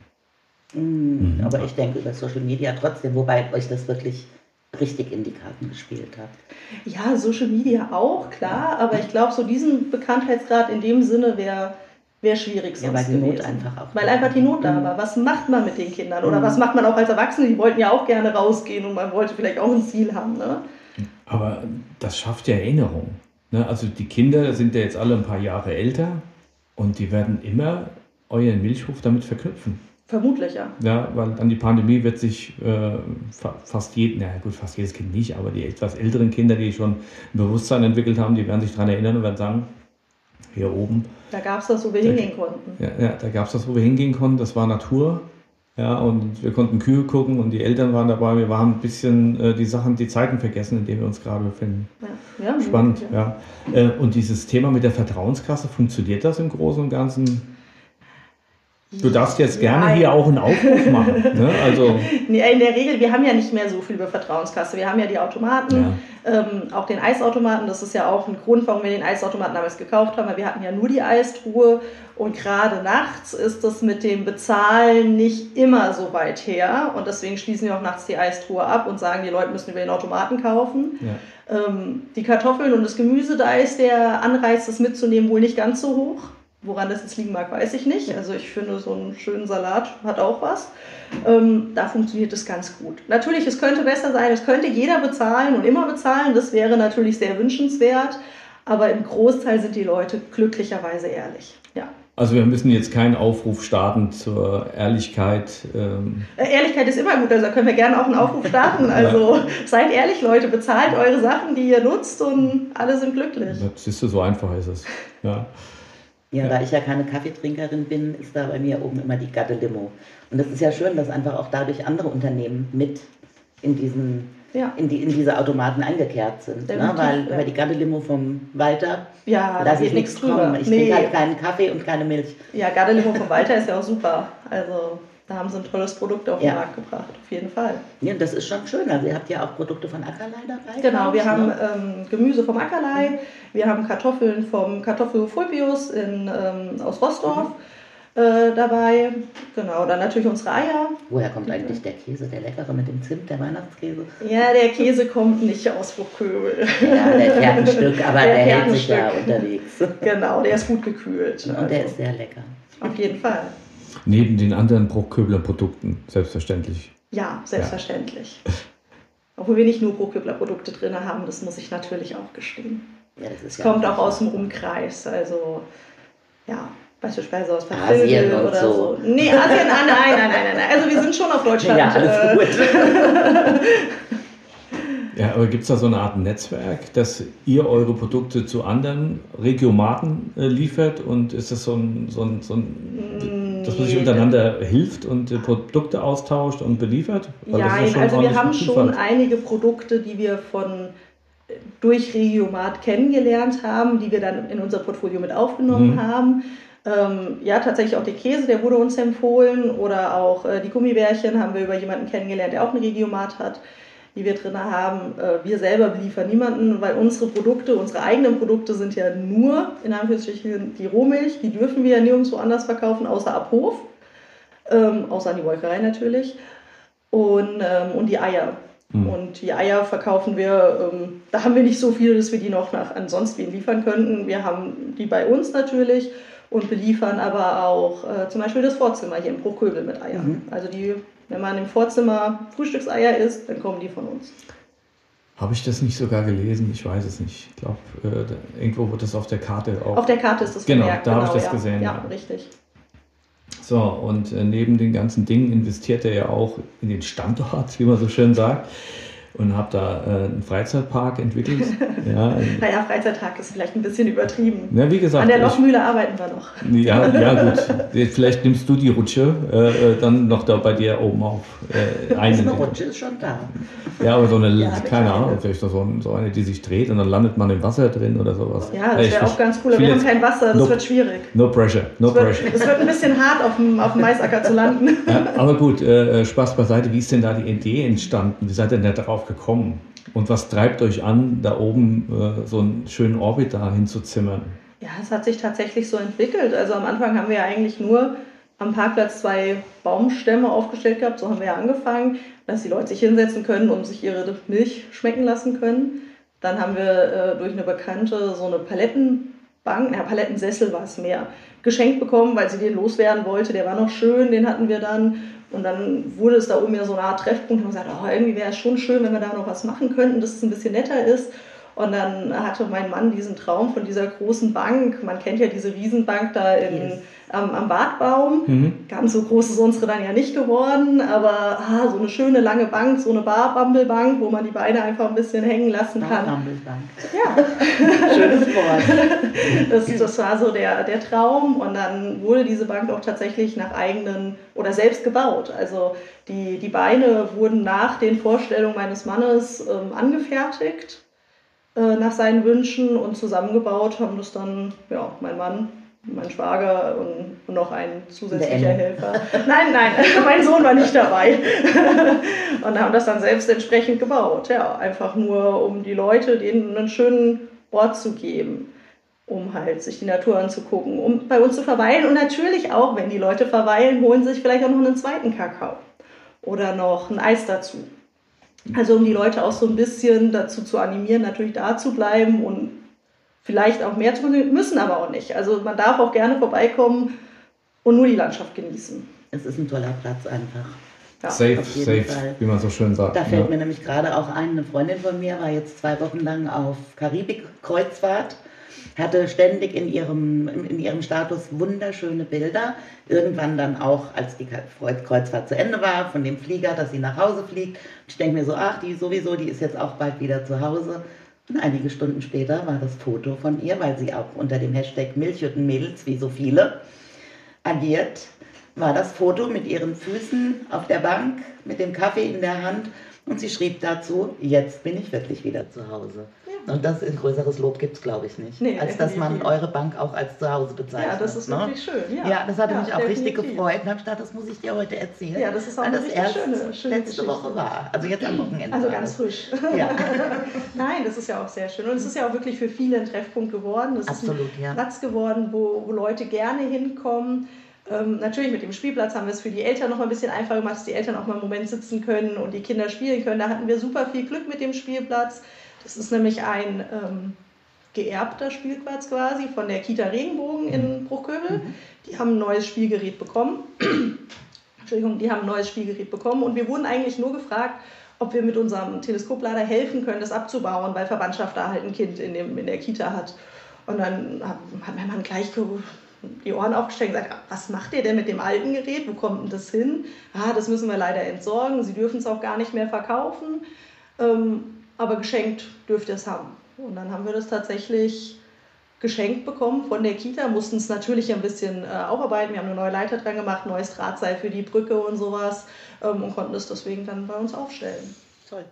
Mhm, aber ich denke über Social Media trotzdem, wobei euch das wirklich richtig in die Karten gespielt hat. Ja, Social Media auch, klar, aber ich glaube, so diesen Bekanntheitsgrad in dem Sinne wäre wär schwierig sonst ja, weil die gewesen. Not einfach auch Weil einfach die Not da war. Was macht man mit den Kindern? Oder mhm. was macht man auch als Erwachsene? Die wollten ja auch gerne rausgehen und man wollte vielleicht auch ein Ziel haben. Ne? Aber das schafft ja Erinnerung. Ne? Also die Kinder sind ja jetzt alle ein paar Jahre älter und die werden immer euren Milchhof damit verknüpfen. Vermutlich, ja. Ja, weil an die Pandemie wird sich äh, fa- fast jeden, na gut, fast jedes Kind nicht, aber die etwas älteren Kinder, die schon ein Bewusstsein entwickelt haben, die werden sich daran erinnern und werden sagen, hier oben. Da gab es das, wo wir da, hingehen konnten. Ja, ja da gab es das, wo wir hingehen konnten. Das war Natur. Ja, und wir konnten Kühe gucken und die Eltern waren dabei. Wir waren ein bisschen äh, die Sachen, die Zeiten vergessen, in denen wir uns gerade befinden. Ja. Ja, spannend, ja. ja. Äh, und dieses Thema mit der Vertrauenskasse, funktioniert das im Großen und Ganzen? Du darfst jetzt gerne Nein. hier auch einen Aufruf machen. Ne? Also in der Regel, wir haben ja nicht mehr so viel über Vertrauenskasse. Wir haben ja die Automaten, ja. ähm, auch den Eisautomaten. Das ist ja auch ein Grund, warum wir den Eisautomaten damals gekauft haben, weil wir hatten ja nur die Eistruhe. Und gerade nachts ist das mit dem Bezahlen nicht immer so weit her. Und deswegen schließen wir auch nachts die Eistruhe ab und sagen, die Leute müssen über den Automaten kaufen. Ja. Ähm, die Kartoffeln und das Gemüse, da ist der Anreiz, das mitzunehmen, wohl nicht ganz so hoch. Woran das jetzt liegen mag, weiß ich nicht. Also ich finde, so einen schönen Salat hat auch was. Ähm, da funktioniert es ganz gut. Natürlich, es könnte besser sein, es könnte jeder bezahlen und immer bezahlen. Das wäre natürlich sehr wünschenswert. Aber im Großteil sind die Leute glücklicherweise ehrlich. Ja. Also wir müssen jetzt keinen Aufruf starten zur Ehrlichkeit. Ähm. Ehrlichkeit ist immer gut, also da können wir gerne auch einen Aufruf starten. Also ja. Seid ehrlich, Leute, bezahlt eure Sachen, die ihr nutzt und alle sind glücklich. Das siehst du, so einfach ist es. Ja. Ja, da ich ja keine Kaffeetrinkerin bin, ist da bei mir oben immer die Garde Limo. Und das ist ja schön, dass einfach auch dadurch andere Unternehmen mit in diesen ja. in, die, in diese Automaten eingekehrt sind. Ne? Weil ja. über die Garde Limo vom Walter, ja, da geht nichts drüber. Ich nee. trinke halt keinen Kaffee und keine Milch. Ja, Garde Limo vom Walter ist ja auch super. Also da haben sie ein tolles Produkt auf den ja. Markt gebracht, auf jeden Fall. Ja, das ist schon schön. Also ihr habt ja auch Produkte von Ackerlei dabei. Genau, wir ne? haben ähm, Gemüse vom Ackerlei, mhm. wir haben Kartoffeln vom Kartoffel Fulpius in, ähm, aus Rossdorf mhm. äh, dabei. Genau, dann natürlich unsere Eier. Woher kommt eigentlich der Käse, der leckere mit dem Zimt, der Weihnachtskäse? Ja, der Käse kommt nicht aus Bruchköbel. Ja, der fährt ein Stück, aber der, der hält sich ja unterwegs. Genau, der ist gut gekühlt. Und also. Der ist sehr lecker. Auf jeden Fall. Neben den anderen Bruchköbler Produkten, selbstverständlich. Ja, selbstverständlich. Ja. Obwohl wir nicht nur Bruchköbler Produkte drin haben, das muss ich natürlich auch gestehen. Ja, das ist es ja kommt auch aus dem Umkreis, also ja, beispielsweise aus Asien und oder so. so. Nee, Asien, nein, nein, nein, nein, nein. Also wir sind schon auf Deutschland. Ja, alles äh, gut. Ja, aber gibt es da so eine Art Netzwerk, dass ihr eure Produkte zu anderen Regiomaten äh, liefert und ist das so ein, so ein, so ein dass man sich untereinander hilft und äh, Produkte austauscht und beliefert? Ja, ja also wir haben schon einige Produkte, die wir von durch Regiomat kennengelernt haben, die wir dann in unser Portfolio mit aufgenommen mhm. haben. Ähm, ja, tatsächlich auch der Käse, der wurde uns empfohlen oder auch äh, die Gummibärchen haben wir über jemanden kennengelernt, der auch eine Regiomat hat, die wir drin haben. Äh, wir selber beliefern niemanden, weil unsere Produkte, unsere eigenen Produkte sind ja nur, in Anführungsstrichen, die Rohmilch, die dürfen wir ja nirgendwo anders verkaufen, außer ab Hof, ähm, außer an die Molkerei natürlich, und, ähm, und die Eier. Mhm. Und die Eier verkaufen wir, ähm, da haben wir nicht so viele, dass wir die noch nach ansonsten wen liefern könnten. Wir haben die bei uns natürlich und beliefern aber auch äh, zum Beispiel das Vorzimmer hier im Bruchköbel mit Eiern. Mhm. Also die, wenn man im Vorzimmer Frühstückseier isst, dann kommen die von uns. Habe ich das nicht sogar gelesen? Ich weiß es nicht. Ich glaube, äh, irgendwo wird das auf der Karte auch... Auf der Karte ist das Genau, vermerkt, da genau, habe ich das ja. gesehen. Ja, ja, richtig. So, und äh, neben den ganzen Dingen investiert er ja auch in den Standort, wie man so schön sagt. Und habe da äh, einen Freizeitpark entwickelt. Ja, naja, Freizeitpark ist vielleicht ein bisschen übertrieben. Ja, wie gesagt, an der Lochmühle arbeiten wir noch. Ja, ja gut. Vielleicht nimmst du die Rutsche äh, dann noch da bei dir oben auf. Äh, eine Rutsche ist schon da. Ja, aber so eine, ja, keine Ahnung, vielleicht so, so eine, die sich dreht und dann landet man im Wasser drin oder sowas. Ja, das wäre auch ganz cool. Aber wir haben kein Wasser, das no, wird schwierig. No pressure, no das pressure. Es wird, wird ein bisschen hart, auf dem, auf dem Maisacker zu landen. Ja, aber gut, äh, Spaß beiseite. Wie ist denn da die Idee entstanden? Wie seid ihr denn darauf gekommen? Und was treibt euch an, da oben äh, so einen schönen Orbit da hinzuzimmern? Ja, es hat sich tatsächlich so entwickelt. Also am Anfang haben wir ja eigentlich nur am Parkplatz zwei Baumstämme aufgestellt gehabt. So haben wir ja angefangen, dass die Leute sich hinsetzen können und sich ihre Milch schmecken lassen können. Dann haben wir äh, durch eine Bekannte so eine Palettenbank, ja, Palettensessel war es mehr, geschenkt bekommen, weil sie den loswerden wollte. Der war noch schön, den hatten wir dann. Und dann wurde es da oben ja so eine Art Treffpunkt und man gesagt, oh, irgendwie wäre es schon schön, wenn wir da noch was machen könnten, dass es ein bisschen netter ist. Und dann hatte mein Mann diesen Traum von dieser großen Bank. Man kennt ja diese Riesenbank da in, yes. am, am Badbaum. Mhm. Ganz so groß ist unsere dann ja nicht geworden, aber ah, so eine schöne lange Bank, so eine Bar-Bumble-Bank, wo man die Beine einfach ein bisschen hängen lassen kann. Bar-Bumble-Bank. Ja. Schönes Wort. Das, das war so der, der Traum. Und dann wurde diese Bank auch tatsächlich nach eigenen oder selbst gebaut. Also die, die Beine wurden nach den Vorstellungen meines Mannes ähm, angefertigt, nach seinen Wünschen und zusammengebaut haben das dann ja, mein Mann, mein Schwager und, und noch ein zusätzlicher Helfer. Nein, nein, mein Sohn war nicht dabei. Und haben das dann selbst entsprechend gebaut. Ja, einfach nur, um die Leute denen einen schönen Ort zu geben, um halt sich die Natur anzugucken, um bei uns zu verweilen. Und natürlich auch, wenn die Leute verweilen, holen sie sich vielleicht auch noch einen zweiten Kakao oder noch ein Eis dazu. Also um die Leute auch so ein bisschen dazu zu animieren, natürlich da zu bleiben und vielleicht auch mehr zu konsumieren, müssen aber auch nicht. Also man darf auch gerne vorbeikommen und nur die Landschaft genießen. Es ist ein toller Platz einfach. Ja, safe, auf jeden safe, Fall. wie man so schön sagt. Da fällt ja. mir nämlich gerade auch ein, eine Freundin von mir war jetzt zwei Wochen lang auf Karibik-Kreuzfahrt, hatte ständig in ihrem, in ihrem Status wunderschöne Bilder. Irgendwann dann auch, als die Kreuzfahrt zu Ende war, von dem Flieger, dass sie nach Hause fliegt. Ich denke mir so, ach, die sowieso, die ist jetzt auch bald wieder zu Hause. Und einige Stunden später war das Foto von ihr, weil sie auch unter dem Hashtag Milchhüttenmädels, wie so viele, agiert, war das Foto mit ihren Füßen auf der Bank, mit dem Kaffee in der Hand und sie schrieb dazu, jetzt bin ich wirklich wieder zu Hause. Ja. Und das ein größeres Lob gibt es, glaube ich, nicht, nee, als dass man definitiv. eure Bank auch als zu Hause bezeichnet. Ja, das ist ne? wirklich schön. Ja, ja das hatte ja, mich auch definitiv. richtig gefreut und habe gedacht, das muss ich dir heute erzählen. Ja, das ist auch weil eine das richtig erst schöne, schöne letzte Geschichte. Woche war, also jetzt am Wochenende. Also war ganz das. frisch. Ja. Nein, das ist ja auch sehr schön. Und es ist ja auch wirklich für viele ein Treffpunkt geworden. Es Absolut, ist ein ja. Platz geworden, wo, wo Leute gerne hinkommen. Ähm, natürlich mit dem Spielplatz haben wir es für die Eltern noch mal ein bisschen einfacher gemacht, dass die Eltern auch mal einen Moment sitzen können und die Kinder spielen können. Da hatten wir super viel Glück mit dem Spielplatz. Das ist nämlich ein ähm, geerbter Spielplatz quasi von der Kita Regenbogen in Bruchköbel. Mhm. Die haben ein neues Spielgerät bekommen. Entschuldigung, die haben ein neues Spielgerät bekommen und wir wurden eigentlich nur gefragt, ob wir mit unserem Teleskoplader helfen können, das abzubauen, weil Verwandtschaft da halt ein Kind in, dem, in der Kita hat. Und dann hat mein Mann gleich die Ohren aufgestellt und gesagt, was macht ihr denn mit dem alten Gerät? Wo kommt denn das hin? Ah, das müssen wir leider entsorgen. Sie dürfen es auch gar nicht mehr verkaufen. Ähm, aber geschenkt dürft ihr es haben. Und dann haben wir das tatsächlich geschenkt bekommen von der Kita, mussten es natürlich ein bisschen äh, aufarbeiten. Wir haben eine neue Leiter dran gemacht, neues Drahtseil für die Brücke und sowas ähm, und konnten es deswegen dann bei uns aufstellen. Toll.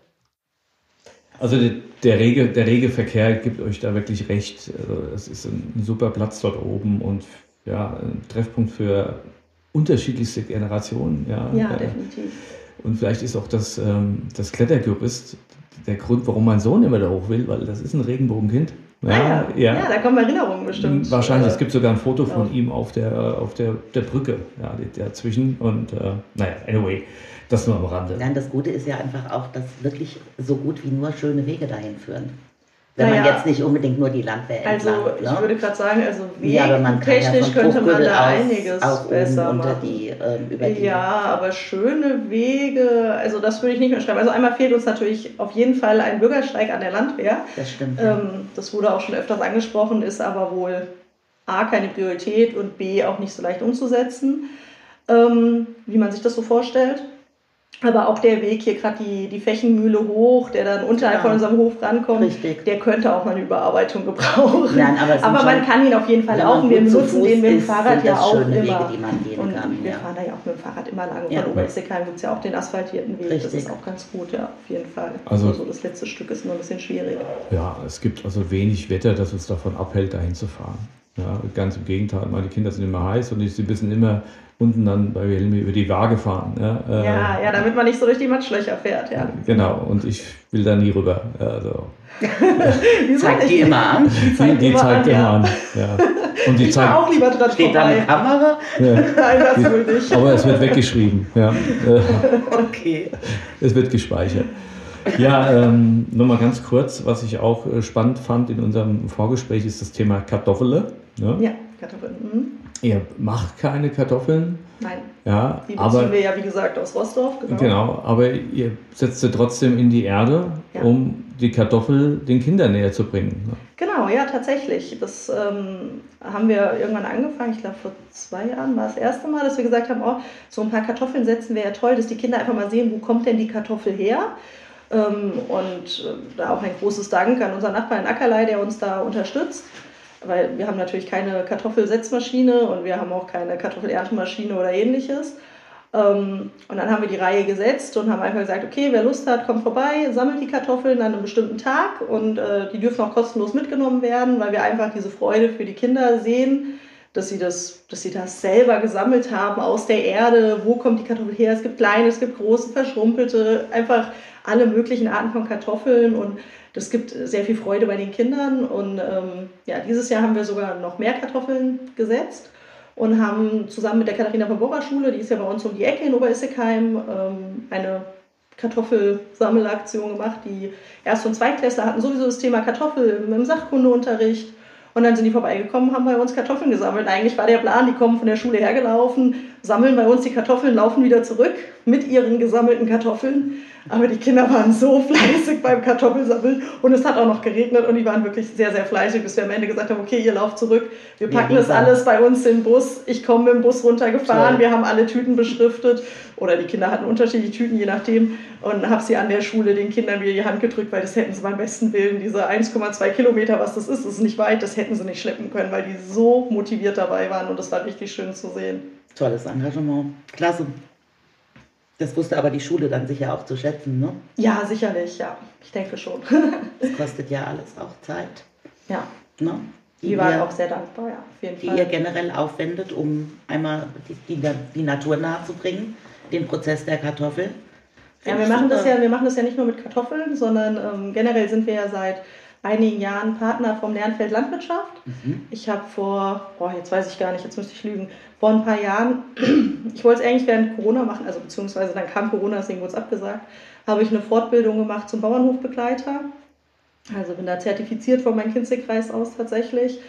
Also der, der, rege, der rege Verkehr gibt euch da wirklich recht. Also es ist ein, ein super Platz dort oben und ja, ein Treffpunkt für unterschiedlichste Generationen. Ja, Ja, äh, definitiv. Und vielleicht ist auch das, ähm, das Klettergerüst der Grund, warum mein Sohn immer da hoch will, weil das ist ein Regenbogenkind. Ja, ja. ja. ja, da kommen Erinnerungen bestimmt. Wahrscheinlich, äh, es gibt sogar ein Foto von ja. ihm ihm auf der, auf der, der Brücke, ja, dazwischen. Und äh, naja, anyway, das nur am Rande. Nein, das Gute ist ja einfach auch, dass wirklich so gut wie nur schöne Wege dahin führen. Wenn naja, man jetzt nicht unbedingt nur die Landwehr also entlang. ich ne? würde gerade sagen, also ja, aber man kann ja wegtechnisch von könnte man Bruchköbel da aus einiges auch besser oben unter machen. die, ähm, über die. Ja, aber schöne Wege, also das würde ich nicht mehr schreiben. Also einmal fehlt uns natürlich auf jeden Fall ein Bürgersteig an der Landwehr. Das stimmt. Ähm, das wurde auch schon öfters angesprochen, ist aber wohl A, keine Priorität und B, auch nicht so leicht umzusetzen, ähm, wie man sich das so vorstellt. Aber auch der Weg hier, gerade die, die Fächenmühle hoch, der dann unterhalb Genau. von unserem Hof rankommt, Richtig. der könnte auch mal eine Überarbeitung gebrauchen. Nein, aber es sind aber man schon- kann ihn auf jeden Fall wenn laufen. man Wir gut zu benutzen Fuß den mit dem ist, Fahrrad sind ja das auch schöne immer. Wege, die man gehen Und kann, wir ja. fahren da ja auch mit dem Fahrrad immer lang. Und Ja. von Oberissekheim gibt es ja auch den asphaltierten Weg. Das Richtig. ist auch ganz gut, ja, auf jeden Fall. Also- Also so das letzte Stück ist nur ein bisschen schwierig. Ja, es gibt also wenig Wetter, das uns davon abhält, dahin zu fahren. Ja, ganz im Gegenteil, meine Kinder sind immer heiß und sie müssen immer unten dann bei Wilhelm über die Waage fahren. Ja, äh, Ja, ja, damit man nicht so durch die Matschlöcher fährt, ja. Genau, und ich will da nie rüber. Also, Wieso Zeigt nicht? die immer an. die zeigt die immer zeigt an, immer ja. an. Ja. Und die Ich zeigt, war auch lieber dran Steht da eine vorbei. Kamera? ja, Nein, das will ich. aber es wird weggeschrieben. Ja. Äh, Okay. Es wird gespeichert. Ja, ähm, nochmal ganz kurz, was ich auch äh, spannend fand in unserem Vorgespräch, ist das Thema Kartoffele. Ne? Ja, Kartoffeln. Mhm. Ihr macht keine Kartoffeln, Nein, ja, die beziehen aber wir ja wie gesagt aus Rostock. Genau. genau, aber ihr setzt sie trotzdem in die Erde, Ja. um die Kartoffel den Kindern näher zu bringen. Genau, ja, tatsächlich. Das ähm, haben wir irgendwann angefangen. Ich glaube, vor zwei Jahren war das erste Mal, dass wir gesagt haben, oh, so ein paar Kartoffeln setzen wäre ja toll, dass die Kinder einfach mal sehen, wo kommt denn die Kartoffel her? Ähm, und äh, da auch ein großes Dank an unseren Nachbarn in Ackerlei, der uns da unterstützt. Weil wir haben natürlich keine Kartoffelsetzmaschine und wir haben auch keine Kartoffelerntemaschine oder ähnliches. Ähm, und dann haben wir die Reihe gesetzt und haben einfach gesagt, okay, wer Lust hat, kommt vorbei, sammelt die Kartoffeln an einem bestimmten Tag und äh, die dürfen auch kostenlos mitgenommen werden, weil wir einfach diese Freude für die Kinder sehen, dass sie das, dass sie das selber gesammelt haben aus der Erde. Wo kommt die Kartoffel her? Es gibt kleine, es gibt große, verschrumpelte, einfach alle möglichen Arten von Kartoffeln und das gibt sehr viel Freude bei den Kindern. Und ähm, ja, dieses Jahr haben wir sogar noch mehr Kartoffeln gesetzt und haben zusammen mit der Katharina Verbora Schule, die ist ja bei uns um die Ecke in Oberissekheim, ähm, eine Kartoffelsammelaktion gemacht. Die Erst- und Zweitklässler hatten sowieso das Thema Kartoffel im Sachkundeunterricht. Und dann sind die vorbeigekommen, haben bei uns Kartoffeln gesammelt. Eigentlich war der Plan, die kommen von der Schule hergelaufen, sammeln bei uns die Kartoffeln, laufen wieder zurück mit ihren gesammelten Kartoffeln. Aber die Kinder waren so fleißig beim Kartoffelsammeln und es hat auch noch geregnet und die waren wirklich sehr, sehr fleißig, bis wir am Ende gesagt haben, okay, ihr lauft zurück, wir packen ja, das alles bei uns in den Bus. Ich komme mit dem Bus runtergefahren, Toll. Wir haben alle Tüten beschriftet oder die Kinder hatten unterschiedliche Tüten, je nachdem, und habe sie an der Schule den Kindern wieder die Hand gedrückt, weil das hätten sie beim besten Willen, diese eins Komma zwei Kilometer, was das ist, das ist nicht weit, das hätten sie nicht schleppen können, weil die so motiviert dabei waren und das war richtig schön zu sehen. Tolles Engagement, klasse. Das wusste aber die Schule dann sicher auch zu schätzen, ne? Ja, sicherlich, ja. Ich denke schon. Das kostet ja alles auch Zeit. Ja. Ne? Die, die waren ihr, auch sehr dankbar, ja, auf jeden die Fall. Die ihr generell aufwendet, um einmal die, die, die Natur nahe zu bringen, den Prozess der Kartoffel. Ja, wir machen, das ja, wir machen das ja nicht nur mit Kartoffeln, sondern ähm, generell sind wir ja seit einigen Jahren Partner vom Lernfeld Landwirtschaft. Mhm. Ich habe vor, boah, jetzt weiß ich gar nicht, jetzt müsste ich lügen, vor ein paar Jahren, ich wollte es eigentlich während Corona machen, also beziehungsweise dann kam Corona, deswegen wurde es abgesagt, habe ich eine Fortbildung gemacht zum Bauernhofbegleiter. Also bin da zertifiziert von meinem Kinzigkreis aus tatsächlich.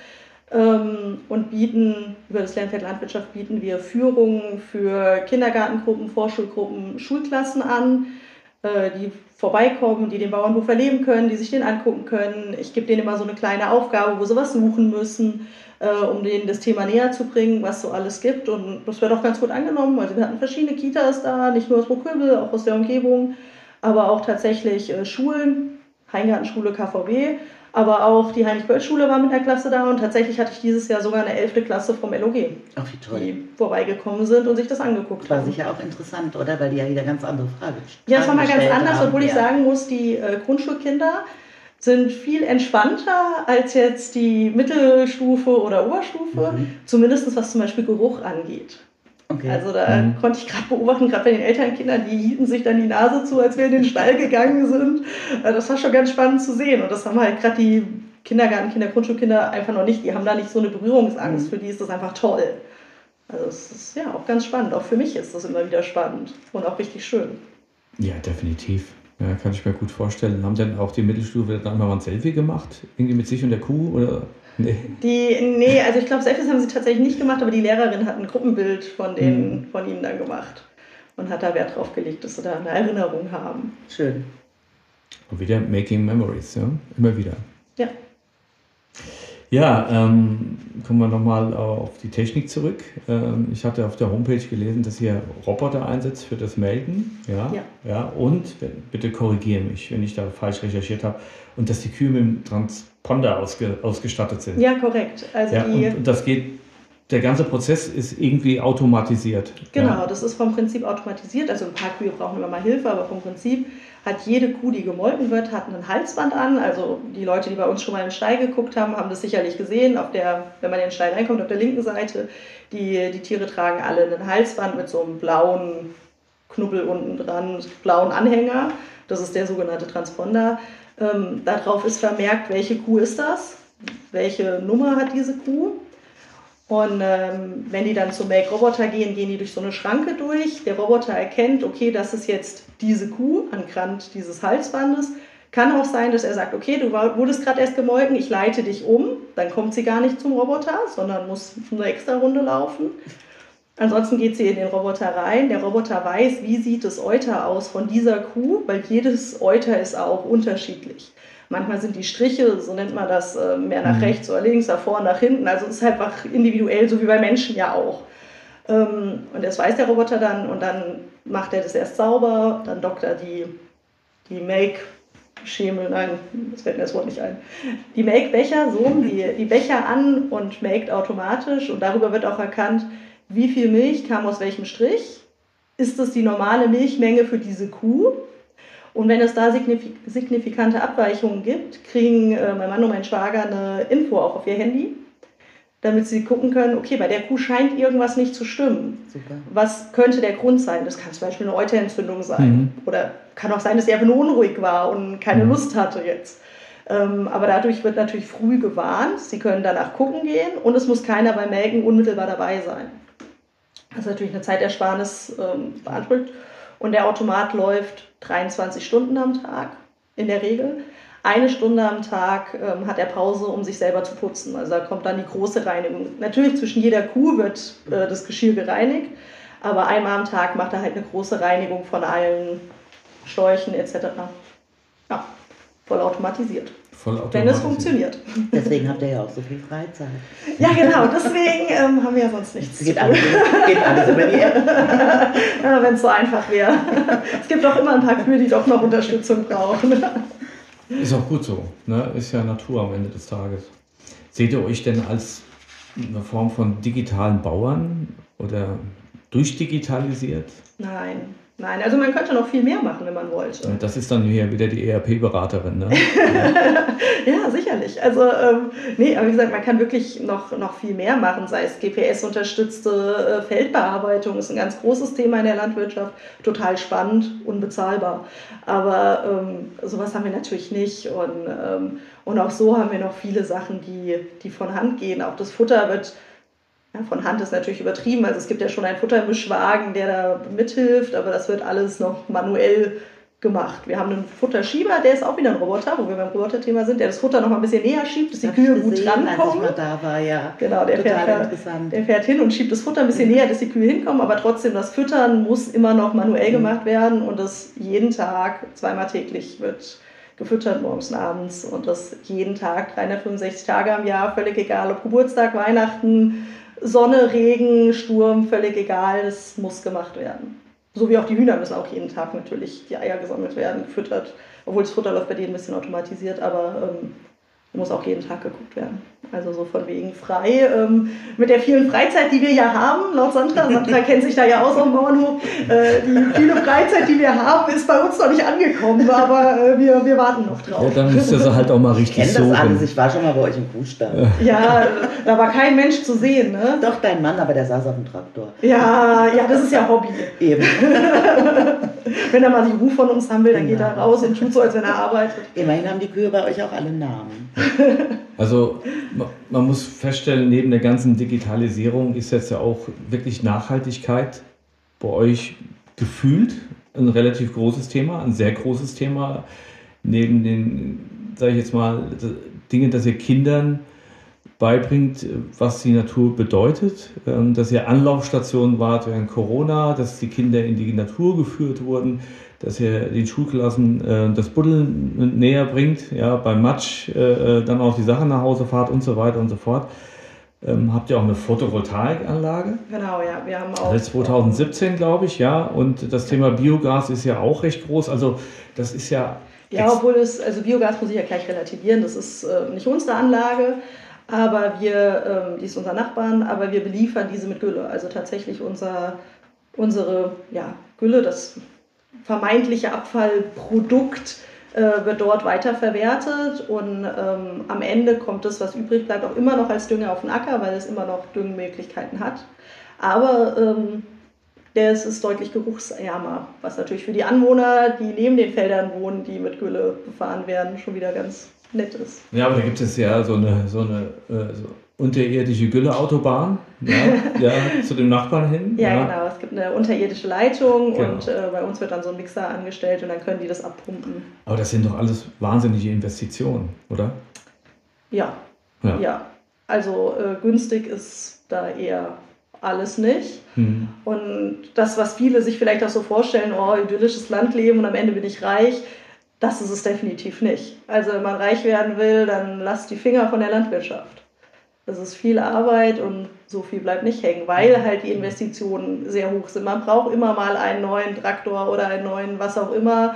Ähm, und bieten, über das Lernfeld Landwirtschaft bieten wir Führungen für Kindergartengruppen, Vorschulgruppen, Schulklassen an, äh, die vorbeikommen, die den Bauernhof erleben können, die sich den angucken können. Ich gebe denen immer so eine kleine Aufgabe, wo sie was suchen müssen, äh, um denen das Thema näher zu bringen, was so alles gibt. Und das wird auch ganz gut angenommen. Also wir hatten verschiedene Kitas da, nicht nur aus Burgköbel, auch aus der Umgebung, aber auch tatsächlich äh, Schulen, Heingartenschule, K V B, aber auch die Heinrich-Böll-Schule war mit der Klasse da und tatsächlich hatte ich dieses Jahr sogar eine elfte Klasse vom L O G, Ach, wie toll. Die vorbeigekommen sind und sich das angeguckt war haben. War sicher auch interessant, oder? Weil die ja wieder ganz andere Fragen stellen. Ja, es war mal ganz anders, haben, obwohl ja. ich sagen muss, die äh, Grundschulkinder sind viel entspannter als jetzt die Mittelstufe oder Oberstufe, mhm. zumindest was zum Beispiel Geruch angeht. Okay. Also da mhm. konnte ich gerade beobachten, gerade bei den Elternkindern, die hielten sich dann die Nase zu, als wir in den Stall gegangen sind. Das war schon ganz spannend zu sehen. Und das haben halt gerade die Kindergartenkinder, Grundschulkinder einfach noch nicht. Die haben da nicht so eine Berührungsangst. Mhm. Für die ist das einfach toll. Also es ist ja auch ganz spannend. Auch für mich ist das immer wieder spannend und auch richtig schön. Ja, definitiv. Ja, kann ich mir gut vorstellen. Haben denn auch die Mittelstufe dann mal ein Selfie gemacht? Irgendwie mit sich und der Kuh? Oder? Nee. Die, nee, also ich glaube, Selfies haben sie tatsächlich nicht gemacht, aber die Lehrerin hat ein Gruppenbild von, denen, mhm. von ihnen dann gemacht und hat da Wert drauf gelegt, dass sie da eine Erinnerung haben. Schön. Und wieder Making Memories, ja? Immer wieder. Ja. Ja, ähm, kommen wir nochmal auf die Technik zurück. Ähm, ich hatte auf der Homepage gelesen, dass ihr Roboter einsetzt für das Melden. Ja, ja. ja und, bitte korrigiere mich, wenn ich da falsch recherchiert habe, und dass die Kühe mit dem Transponder ausge, ausgestattet sind. Ja, korrekt. Also ja, die, und das geht, der ganze Prozess ist irgendwie automatisiert. Genau, ja. Das ist vom Prinzip automatisiert. Also ein paar Kühe brauchen immer mal Hilfe, aber vom Prinzip hat jede Kuh, die gemolken wird, hat ein Halsband an. Also die Leute, die bei uns schon mal in den Stall geguckt haben, haben das sicherlich gesehen. Auf der, wenn man in den Stall reinkommt, auf der linken Seite, die, die Tiere tragen alle ein Halsband mit so einem blauen Knubbel unten dran, blauen Anhänger. Das ist der sogenannte Transponder. Ähm, darauf ist vermerkt, welche Kuh ist das, welche Nummer hat diese Kuh. Und ähm, wenn die dann zum Melkroboter gehen, gehen die durch so eine Schranke durch. Der Roboter erkennt, okay, das ist jetzt diese Kuh anhand dieses Halsbandes. Kann auch sein, dass er sagt, okay, du wurdest gerade erst gemolken, ich leite dich um. Dann kommt sie gar nicht zum Roboter, sondern muss eine extra Runde laufen. Ansonsten geht sie in den Roboter rein. Der Roboter weiß, wie sieht das Euter aus von dieser Kuh, weil jedes Euter ist auch unterschiedlich. Manchmal sind die Striche, so nennt man das, mehr nach rechts oder links, nach vorne, nach hinten. Also es ist halt einfach individuell, so wie bei Menschen ja auch. Und das weiß der Roboter dann und dann macht er das erst sauber, dann dockt er die, die Melkschemel, nein, das fällt mir das Wort nicht ein, die Melkbecher, so, die, die Becher an und melkt automatisch und darüber wird auch erkannt, wie viel Milch kam aus welchem Strich, ist das die normale Milchmenge für diese Kuh? Und wenn es da signifikante Abweichungen gibt, kriegen äh, mein Mann und mein Schwager eine Info auch auf ihr Handy, damit sie gucken können, okay, bei der Kuh scheint irgendwas nicht zu stimmen. Super. Was könnte der Grund sein? Das kann zum Beispiel eine Euterentzündung sein. Mhm. Oder kann auch sein, dass sie einfach nur unruhig war und keine mhm. Lust hatte jetzt. Ähm, aber dadurch wird natürlich früh gewarnt. Sie können danach gucken gehen und es muss keiner beim Melken unmittelbar dabei sein. Das ist natürlich eine Zeitersparnis ähm, beansprucht. Und der Automat läuft dreiundzwanzig Stunden am Tag in der Regel. eine Stunde am Tag ähm, hat er Pause, um sich selber zu putzen. Also da kommt dann die große Reinigung. Natürlich zwischen jeder Kuh wird äh, das Geschirr gereinigt, aber einmal am Tag macht er halt eine große Reinigung von allen Schläuchen et cetera. Ja, voll automatisiert. Voll automatisiert. Wenn es funktioniert. Deswegen habt ihr ja auch so viel Freizeit. Ja, genau, deswegen ähm, haben wir ja sonst nichts. Es geht alles, geht alles über die App. Ja, wenn es so einfach wäre. Es gibt doch immer ein paar Kühe, die doch noch Unterstützung brauchen. Ist auch gut so, ne? Ist ja Natur am Ende des Tages. Seht ihr euch denn als eine Form von digitalen Bauern oder durchdigitalisiert? Nein, nein. Also man könnte noch viel mehr machen, wenn man wollte. Das ist dann hier wieder die E R P-Beraterin, ne? Ja, sicherlich. Also, ähm, nee, aber wie gesagt, man kann wirklich noch, noch viel mehr machen, sei es G P S-unterstützte äh, Feldbearbeitung, ist ein ganz großes Thema in der Landwirtschaft, total spannend, unbezahlbar. Aber ähm, sowas haben wir natürlich nicht und, ähm, und auch so haben wir noch viele Sachen, die, die von Hand gehen. Auch das Futter wird, ja, von Hand ist natürlich übertrieben, also es gibt ja schon einen Futtermischwagen, der da mithilft, aber das wird alles noch manuell gemacht. Wir haben einen Futterschieber, der ist auch wieder ein Roboter, wo wir beim Roboterthema sind, der das Futter noch mal ein bisschen näher schiebt, dass die Hab Kühe ich gut gesehen, rankommen. als ich mal da war, ja. Genau, der Total fährt, interessant. der fährt hin und schiebt das Futter ein bisschen näher, dass die Kühe hinkommen, aber trotzdem das Füttern muss immer noch manuell gemacht werden und das jeden Tag, zweimal täglich wird gefüttert, morgens und abends und das jeden Tag, dreihundertfünfundsechzig Tage am Jahr, völlig egal, ob Geburtstag, Weihnachten, Sonne, Regen, Sturm, völlig egal, das muss gemacht werden. So wie auch die Hühner müssen auch jeden Tag natürlich die Eier gesammelt werden, gefüttert, obwohl das Futter läuft bei denen ein bisschen automatisiert, aber ähm, muss auch jeden Tag geguckt werden. Also so von wegen frei. Ähm, mit der vielen Freizeit, die wir ja haben, laut Sandra, Sandra kennt sich da ja aus am Bauernhof, äh, die viele Freizeit, die wir haben, ist bei uns noch nicht angekommen, aber äh, wir, wir warten noch drauf. Ja, dann müsst ihr sie halt auch mal richtig Ich kenne das suchen. alles, ich war schon mal bei euch im Kuhstall. Ja, da war kein Mensch zu sehen, ne? Doch, dein Mann, aber der saß auf dem Traktor. Ja, ja, das ist ja Hobby. Eben. Wenn er mal die Ruhe von uns haben will, dann Genau. geht er raus und tut so, als wenn er arbeitet. Immerhin haben die Kühe bei euch auch alle Namen. Also ma- man muss feststellen, neben der ganzen Digitalisierung ist jetzt ja auch wirklich Nachhaltigkeit bei euch gefühlt ein relativ großes Thema, ein sehr großes Thema. Neben den, sage ich jetzt mal, Dingen, dass ihr Kindern beibringt, was die Natur bedeutet, ähm, dass ihr Anlaufstation wart während Corona, dass die Kinder in die Natur geführt wurden, dass ihr den Schulklassen äh, das Buddeln näher bringt, ja, beim Matsch äh, dann auch die Sachen nach Hause fahrt und so weiter und so fort. Ähm, habt ihr auch eine Photovoltaikanlage? Genau, ja, wir haben auch. Seit zweitausendsiebzehn, glaube ich, ja. Und das Thema Biogas ist ja auch recht groß. Also das ist ja... Ja, obwohl es, also Biogas muss ich ja gleich relativieren, das ist äh, nicht unsere Anlage, aber wir, ähm, die ist unser Nachbarn, aber wir beliefern diese mit Gülle. Also tatsächlich unser, unsere ja, Gülle, das vermeintliche Abfallprodukt, äh, wird dort weiterverwertet und ähm, am Ende kommt das, was übrig bleibt, auch immer noch als Dünger auf den Acker, weil es immer noch Düngemöglichkeiten hat. Aber ähm, das ist deutlich geruchsärmer, was natürlich für die Anwohner, die neben den Feldern wohnen, die mit Gülle befahren werden, schon wieder ganz nett ist. Ja, aber da gibt es ja so eine, so eine äh, so unterirdische Gülleautobahn, ja, ja, zu dem Nachbarn hin. Ja, ja, genau. Es gibt eine unterirdische Leitung Genau. und äh, bei uns wird dann so ein Mixer angestellt und dann können die das abpumpen. Aber das sind doch alles wahnsinnige Investitionen, oder? Ja, Ja. ja. Also äh, günstig ist da eher alles nicht. Hm. Und das, was viele sich vielleicht auch so vorstellen, oh, idyllisches Landleben und am Ende bin ich reich, das ist es definitiv nicht. Also wenn man reich werden will, dann lasst die Finger von der Landwirtschaft. Das ist viel Arbeit und so viel bleibt nicht hängen, weil halt die Investitionen sehr hoch sind. Man braucht immer mal einen neuen Traktor oder einen neuen was auch immer.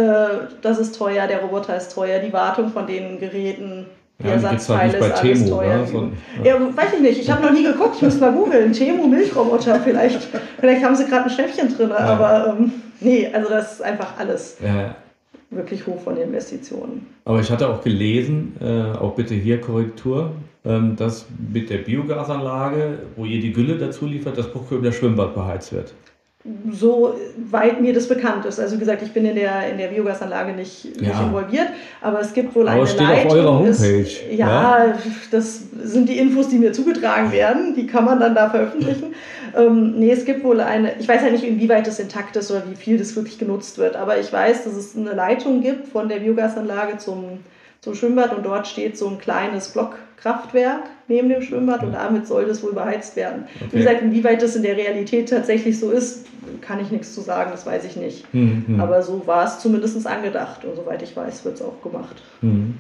Das ist teuer, der Roboter ist teuer, die Wartung von den Geräten, die Ja, die gibt's halt Ersatzteile nicht bei ist alles Temu, teuer. ne? So, ja. Ja, weiß ich nicht, ich habe noch nie geguckt, ich muss mal googeln. Temu Milchroboter, vielleicht, vielleicht haben sie gerade ein Schnäppchen drin, ja. aber ähm, nee, also das ist einfach alles. Ja. Wirklich hoch von den Investitionen. Aber ich hatte auch gelesen, äh, auch bitte hier Korrektur, ähm, dass mit der Biogasanlage, wo ihr die Gülle dazu liefert, das Bruchköbler Schwimmbad beheizt wird. so weit mir das bekannt ist. Also wie gesagt, ich bin in der, in der Biogasanlage nicht, Ja. nicht involviert, aber es gibt wohl Aber eine steht auf Leitung. eurer Es- Homepage, ja, das sind die Infos, die mir zugetragen werden. Die kann man dann da veröffentlichen. ähm, nee, es gibt wohl eine, ich weiß ja nicht, inwieweit das intakt ist oder wie viel das wirklich genutzt wird, aber ich weiß, dass es eine Leitung gibt von der Biogasanlage zum, zum Schwimmbad und dort steht so ein kleines Blockkraftwerk neben dem Schwimmbad und damit soll das wohl beheizt werden. Okay. Wie gesagt, inwieweit das in der Realität tatsächlich so ist, kann ich nichts zu sagen, das weiß ich nicht. Hm, hm. Aber so war es zumindest angedacht und soweit ich weiß, wird es auch gemacht. Hm.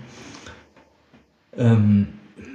Ähm,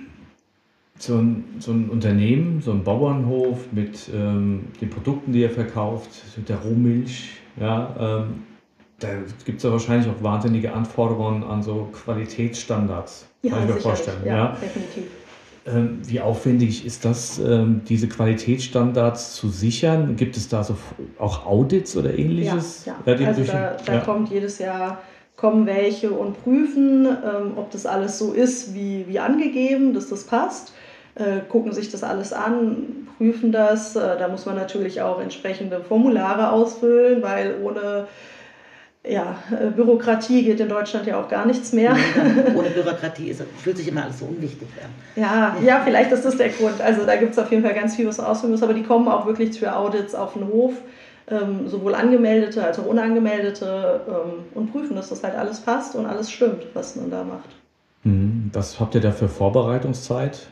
so, ein, so ein Unternehmen, so ein Bauernhof mit ähm, den Produkten, die er verkauft, mit der Rohmilch, ja, ähm, da gibt es ja wahrscheinlich auch wahnsinnige Anforderungen an so Qualitätsstandards, kann ich mir sicherlich. vorstellen. Ja, Ja. definitiv. Ähm, wie aufwendig ist das, ähm, diese Qualitätsstandards zu sichern? Gibt es da so f- auch Audits oder ähnliches? Ja, ja. die Also durch- da, da ja. kommt jedes Jahr kommen welche und prüfen, ähm, ob das alles so ist, wie, wie angegeben, dass das passt. Äh, gucken sich das alles an, prüfen das. Äh, da muss man natürlich auch entsprechende Formulare ausfüllen, weil ohne ja, äh, Bürokratie geht in Deutschland ja auch gar nichts mehr. Ohne Bürokratie ist, fühlt sich immer alles so unwichtig an. Ja, ja, vielleicht ist das der Grund. Also da gibt es auf jeden Fall ganz viel, was ausfüllen muss, aber die kommen auch wirklich für Audits auf den Hof, ähm, sowohl Angemeldete als auch Unangemeldete, ähm, und prüfen, dass das halt alles passt und alles stimmt, was man da macht. Mhm. Was habt ihr da für Vorbereitungszeit?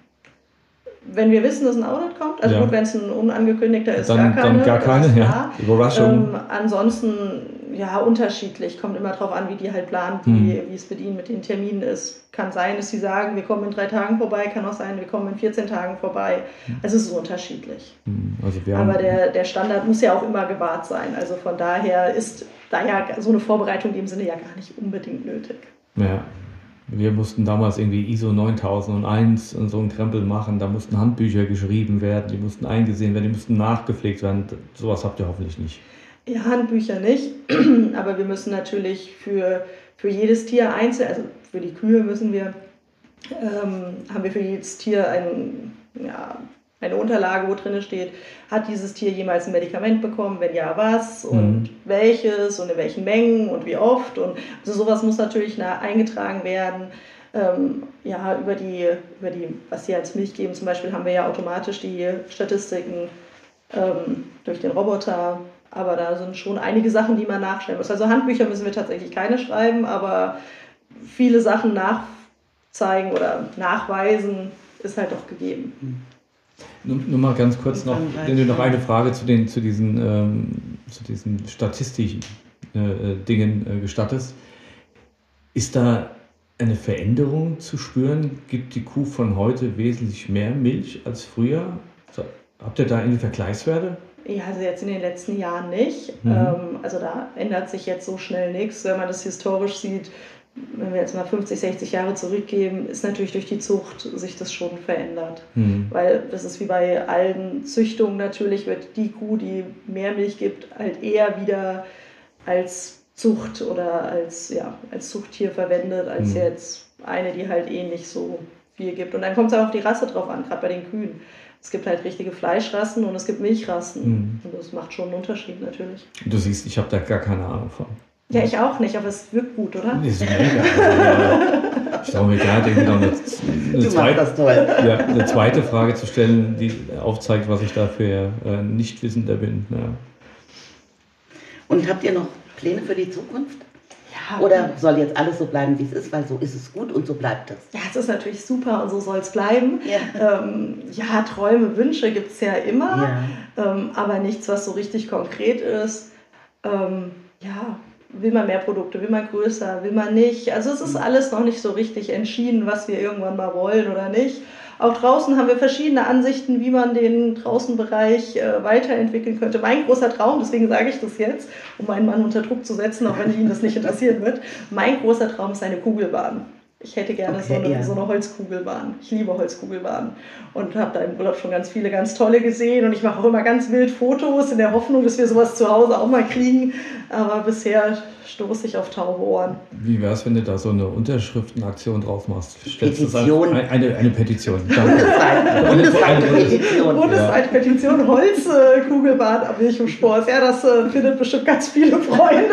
Wenn wir wissen, dass ein Audit kommt, also Ja. gut, wenn es ein unangekündigter ist, Dann, gar keine. dann gar das keine, ist ja. klar. Überraschung. Ähm, ansonsten, ja, unterschiedlich. Kommt immer drauf an, wie die halt planen, wie, Mhm. wie es mit ihnen mit den Terminen ist. Kann sein, dass sie sagen, wir kommen in drei Tagen vorbei, kann auch sein, wir kommen in vierzehn Tagen vorbei. Also es ist unterschiedlich. Mhm. Also wir haben, Aber der, der Standard muss ja auch immer gewahrt sein. Also von daher ist da ja so eine Vorbereitung in dem Sinne ja gar nicht unbedingt nötig. ja, wir mussten damals irgendwie I S O neuntausendeins und so einen Krempel machen. Da mussten Handbücher geschrieben werden, die mussten eingesehen werden, die mussten nachgepflegt werden. Sowas habt ihr hoffentlich nicht. Ja, Handbücher nicht, aber wir müssen natürlich für, für jedes Tier einzeln, also für die Kühe müssen wir, ähm, haben wir für jedes Tier ein, ja, eine Unterlage, wo drin steht, hat dieses Tier jemals ein Medikament bekommen, wenn ja, was und Mhm. welches und in welchen Mengen und wie oft. Und also sowas muss natürlich na, eingetragen werden. Ähm, ja, über die, über die, was sie als Milch geben, zum Beispiel haben wir ja automatisch die Statistiken ähm, durch den Roboter. Aber da sind schon einige Sachen, die man nachschreiben muss. Also Handbücher müssen wir tatsächlich keine schreiben, aber viele Sachen nachzeigen oder nachweisen ist halt doch gegeben. Nur, nur mal ganz kurz noch, Umfangreich, wenn du noch ja. eine Frage zu, den, zu diesen, ähm, zu diesen statistischen äh, Dingen äh, gestattest. Ist da eine Veränderung zu spüren? Gibt die Kuh von heute wesentlich mehr Milch als früher? So, habt ihr da irgendwie Vergleichswerte? Ja, also jetzt in den letzten Jahren nicht. Mhm. Ähm, also da ändert sich jetzt so schnell nichts. Wenn man das historisch sieht, wenn wir jetzt mal fünfzig, sechzig Jahre zurückgehen, ist natürlich durch die Zucht sich das schon verändert. Hm. Weil das ist wie bei allen Züchtungen natürlich, wird die Kuh, die mehr Milch gibt, halt eher wieder als Zucht oder als, ja, als Zuchttier verwendet, als Mhm. jetzt eine, die halt eh nicht so viel gibt. Und dann kommt es auch auf die Rasse drauf an, gerade bei den Kühen. Es gibt halt richtige Fleischrassen und es gibt Milchrassen. Mhm. Und das macht schon einen Unterschied natürlich. Du siehst, ich habe da gar keine Ahnung von. Ja, ich auch nicht, aber es wirkt gut, oder? Das ist mega. Also, ich glaube mir gerade irgendwie noch eine, eine, Du machst zweite, das toll. ja, eine zweite Frage zu stellen, die aufzeigt, was ich da für äh, Nichtwissender bin. Ja. Und habt ihr noch Pläne für die Zukunft? Ja, Oder soll jetzt alles so bleiben, wie es ist, weil so ist es gut und so bleibt es? ja, es ist natürlich super und so soll es bleiben. Ja. Ähm, ja, Träume, Wünsche gibt es ja immer, Ja. ähm, aber nichts, was so richtig konkret ist. Ähm, ja, will man mehr Produkte, will man größer, will man nicht. Also es ist alles noch nicht so richtig entschieden, was wir irgendwann mal wollen oder nicht. Auch draußen haben wir verschiedene Ansichten, wie man den Draußenbereich äh, weiterentwickeln könnte. Mein großer Traum, deswegen sage ich das jetzt, um meinen Mann unter Druck zu setzen, auch wenn ihn das nicht interessieren wird, mein großer Traum ist eine Kugelbahn. Ich hätte gerne Okay, so, eine, ja. so eine Holzkugelbahn. Ich liebe Holzkugelbahnen und habe da im Urlaub schon ganz viele ganz tolle gesehen und ich mache auch immer ganz wild Fotos in der Hoffnung, dass wir sowas zu Hause auch mal kriegen, aber bisher stoße ich auf taube Ohren. Wie wäre es, wenn du da so eine Unterschriftenaktion drauf machst? Stellst du es Petition. Eine, eine, eine Petition. Danke. Bundesweite, bundesweite Petition. Bundesweite Petition Holzkugelbahn am Milchhof-Spors. Ja, das äh, findet bestimmt ganz viele Freunde.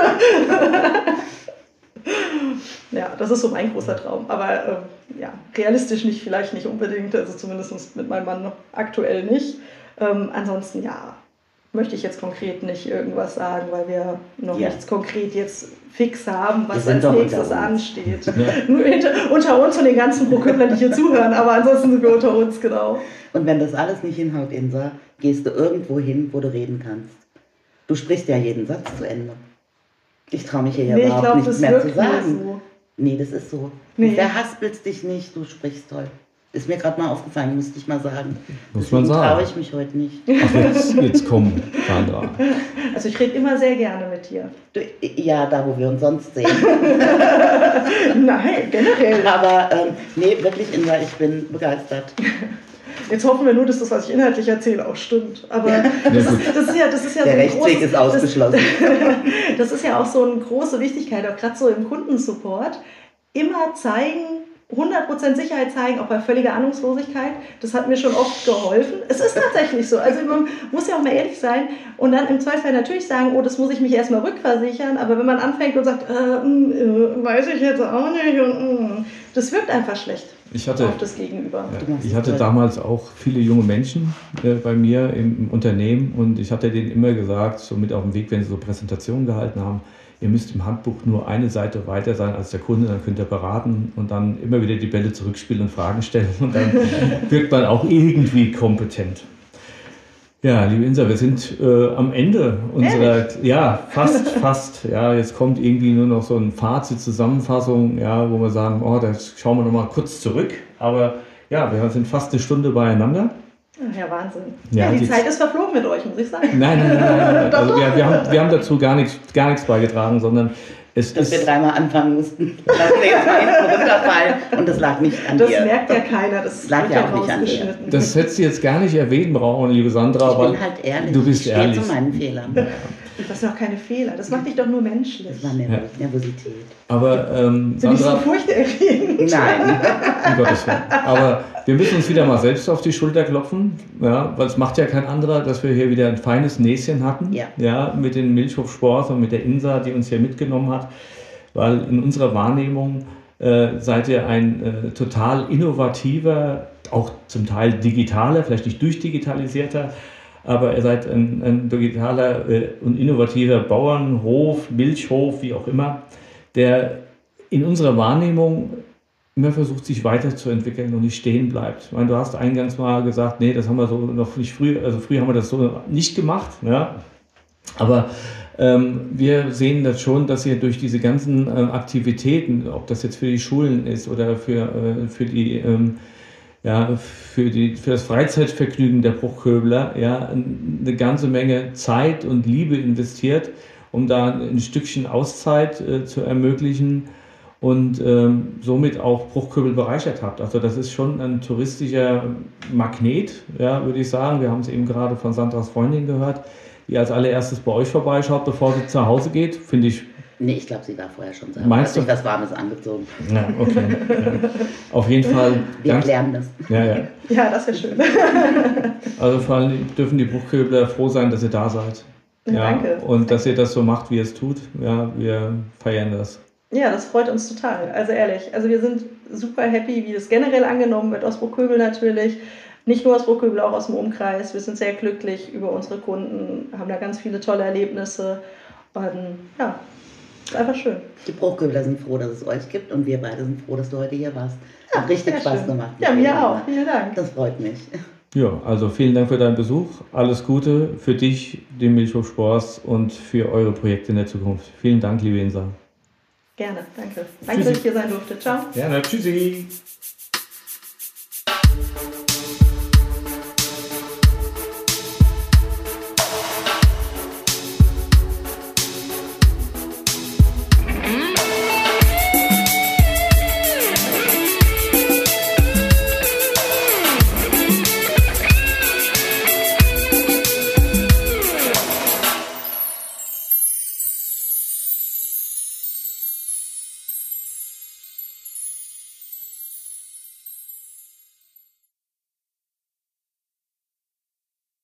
Ja, das ist so mein großer Traum. Aber ähm, ja, realistisch nicht, vielleicht nicht unbedingt, also zumindest mit meinem Mann aktuell nicht. Ähm, ansonsten ja, möchte ich jetzt konkret nicht irgendwas sagen, weil wir noch Ja. nichts konkret jetzt fix haben, Wir was sind als doch nächstes unter uns. ansteht. Nur hinter, unter uns und den ganzen Pro-Köblern, die hier zuhören, aber ansonsten sind wir unter uns, genau. Und wenn das alles nicht hinhaut, Insa, gehst du irgendwo hin, wo du reden kannst. Du sprichst ja jeden Satz zu Ende. Ich traue mich hier ja Nee, ich überhaupt glaube, nichts das mehr wirkt zu sagen. nur so. Nee, das ist so. Nee. Du verhaspelst dich nicht, du sprichst toll. Ist mir gerade mal aufgefallen, musste ich mal sagen. Muss man Deswegen sagen. traue ich mich heute nicht. Ach, jetzt, jetzt komm, Sandra. Also ich rede immer sehr gerne mit dir. Du, ja, da wo wir uns sonst sehen. Nein, generell. Aber ähm, nee, wirklich, Insa, ich bin begeistert. Jetzt hoffen wir nur, dass das, was ich inhaltlich erzähle, auch stimmt. Aber das, ist, das ist ja, das ist ja Der so ein Rechtsweg großes, ist ausgeschlossen. Das, das ist ja auch so eine große Wichtigkeit, auch gerade so im Kundensupport. Immer zeigen, hundert Prozent Sicherheit zeigen, auch bei völliger Ahnungslosigkeit. Das hat mir schon oft geholfen. Es ist tatsächlich so. Also man muss ja auch mal ehrlich sein und dann im Zweifelsfall natürlich sagen, oh, das muss ich mich erstmal rückversichern. Aber wenn man anfängt und sagt, äh, mh, äh, weiß ich jetzt auch nicht, und, mh, das wirkt einfach schlecht Ich hatte, auf das Gegenüber. ja, ich hatte damals auch viele junge Menschen äh, bei mir im, im Unternehmen und ich hatte denen immer gesagt, so mit auf dem Weg, wenn sie so Präsentationen gehalten haben, ihr müsst im Handbuch nur eine Seite weiter sein als der Kunde, dann könnt ihr beraten und dann immer wieder die Bälle zurückspielen und Fragen stellen und dann wirkt man auch irgendwie kompetent. Ja, liebe Insa, wir sind äh, am Ende unserer, Ehrlich? ja, fast, fast, ja, jetzt kommt irgendwie nur noch so ein Fazit, Zusammenfassung, ja, wo wir sagen, oh, da schauen wir noch mal kurz zurück, aber ja, wir sind fast eine Stunde beieinander. Ach ja, Wahnsinn. Ja, Ja, die, die- Zeit ist verflogen mit euch, muss ich sagen. Nein, nein, nein, nein, nein. Doch, Also doch. wir, wir, haben, wir haben dazu gar nichts, gar nichts beigetragen, sondern es Dass wir ist, dreimal anfangen mussten, dass wir jetzt mal hinten runterfallen. Und das lag nicht an Das dir. merkt ja keiner, das Lag wird ja ja auch nicht an dir. rausgeschnitten. das hättest du jetzt gar nicht erwähnen brauchen, liebe Sandra, Ich weil bin halt ehrlich. du bist ich stehe ehrlich. zu meinen Fehlern. Das sind doch keine Fehler, das macht dich doch nur menschlich. Das war Nerv Nervosität. Aber ähm, Bin ich so Sandra, furchterregend? Nein. um Gottes Willen. Aber wir müssen uns wieder mal selbst auf die Schulter klopfen, ja, weil es macht ja kein anderer, dass wir hier wieder ein feines Näschen hatten, Ja. Ja, mit den Milchhof-Sports und mit der Insa, die uns hier mitgenommen hat, weil in unserer Wahrnehmung äh, seid ihr ein äh, total innovativer, auch zum Teil digitaler, vielleicht nicht durchdigitalisierter, aber ihr seid ein, ein digitaler äh, und innovativer Bauernhof, Milchhof, wie auch immer, der in unserer Wahrnehmung immer versucht, sich weiterzuentwickeln und nicht stehen bleibt. Ich meine, du hast eingangs mal gesagt, nee, das haben wir so noch nicht früh, also früher haben wir das so nicht gemacht, ja. Aber ähm, wir sehen das schon, dass ihr durch diese ganzen ähm, Aktivitäten, ob das jetzt für die Schulen ist oder für, äh, für die ähm, ja, für, die, für das Freizeitvergnügen der Bruchköbler, ja, eine ganze Menge Zeit und Liebe investiert, um da ein Stückchen Auszeit äh, zu ermöglichen und ähm, somit auch Bruchköbel bereichert habt. Also das ist schon ein touristischer Magnet, ja, würde ich sagen. Wir haben es eben gerade von Sandras Freundin gehört, die als allererstes bei euch vorbeischaut, bevor sie zu Hause geht. Finde ich. Nee, ich glaube, sie war vorher schon sauer. Meinst Hat sich du? was Warmes angezogen. Ja, okay. Ja. Auf jeden Fall. Wir ganz- klären das. Ja, ja. Ja, das wäre schön. Also vor allem dürfen die Bruchköbler froh sein, dass ihr da seid. Ja, danke. Und dass ihr das so macht, wie ihr es tut. Ja, wir feiern das. Ja, das freut uns total. Also ehrlich, also wir sind super happy, wie das generell angenommen wird, aus Bruchköbel natürlich. Nicht nur aus Bruchköbel, auch aus dem Umkreis. Wir sind sehr glücklich über unsere Kunden, haben da ganz viele tolle Erlebnisse. Und ja, ist einfach schön. Die Bruchköbler sind froh, dass es euch gibt und wir beide sind froh, dass du heute hier warst. Hat richtig sehr Spaß schön. gemacht. Ja, mir auch. Vielen Dank. Das freut mich. Ja, also vielen Dank für deinen Besuch. Alles Gute für dich, den Milchhof Sports und für eure Projekte in der Zukunft. Vielen Dank, liebe Insa. Gerne, danke. Danke, dass ich hier sein durfte. Ciao. Gerne, tschüssi.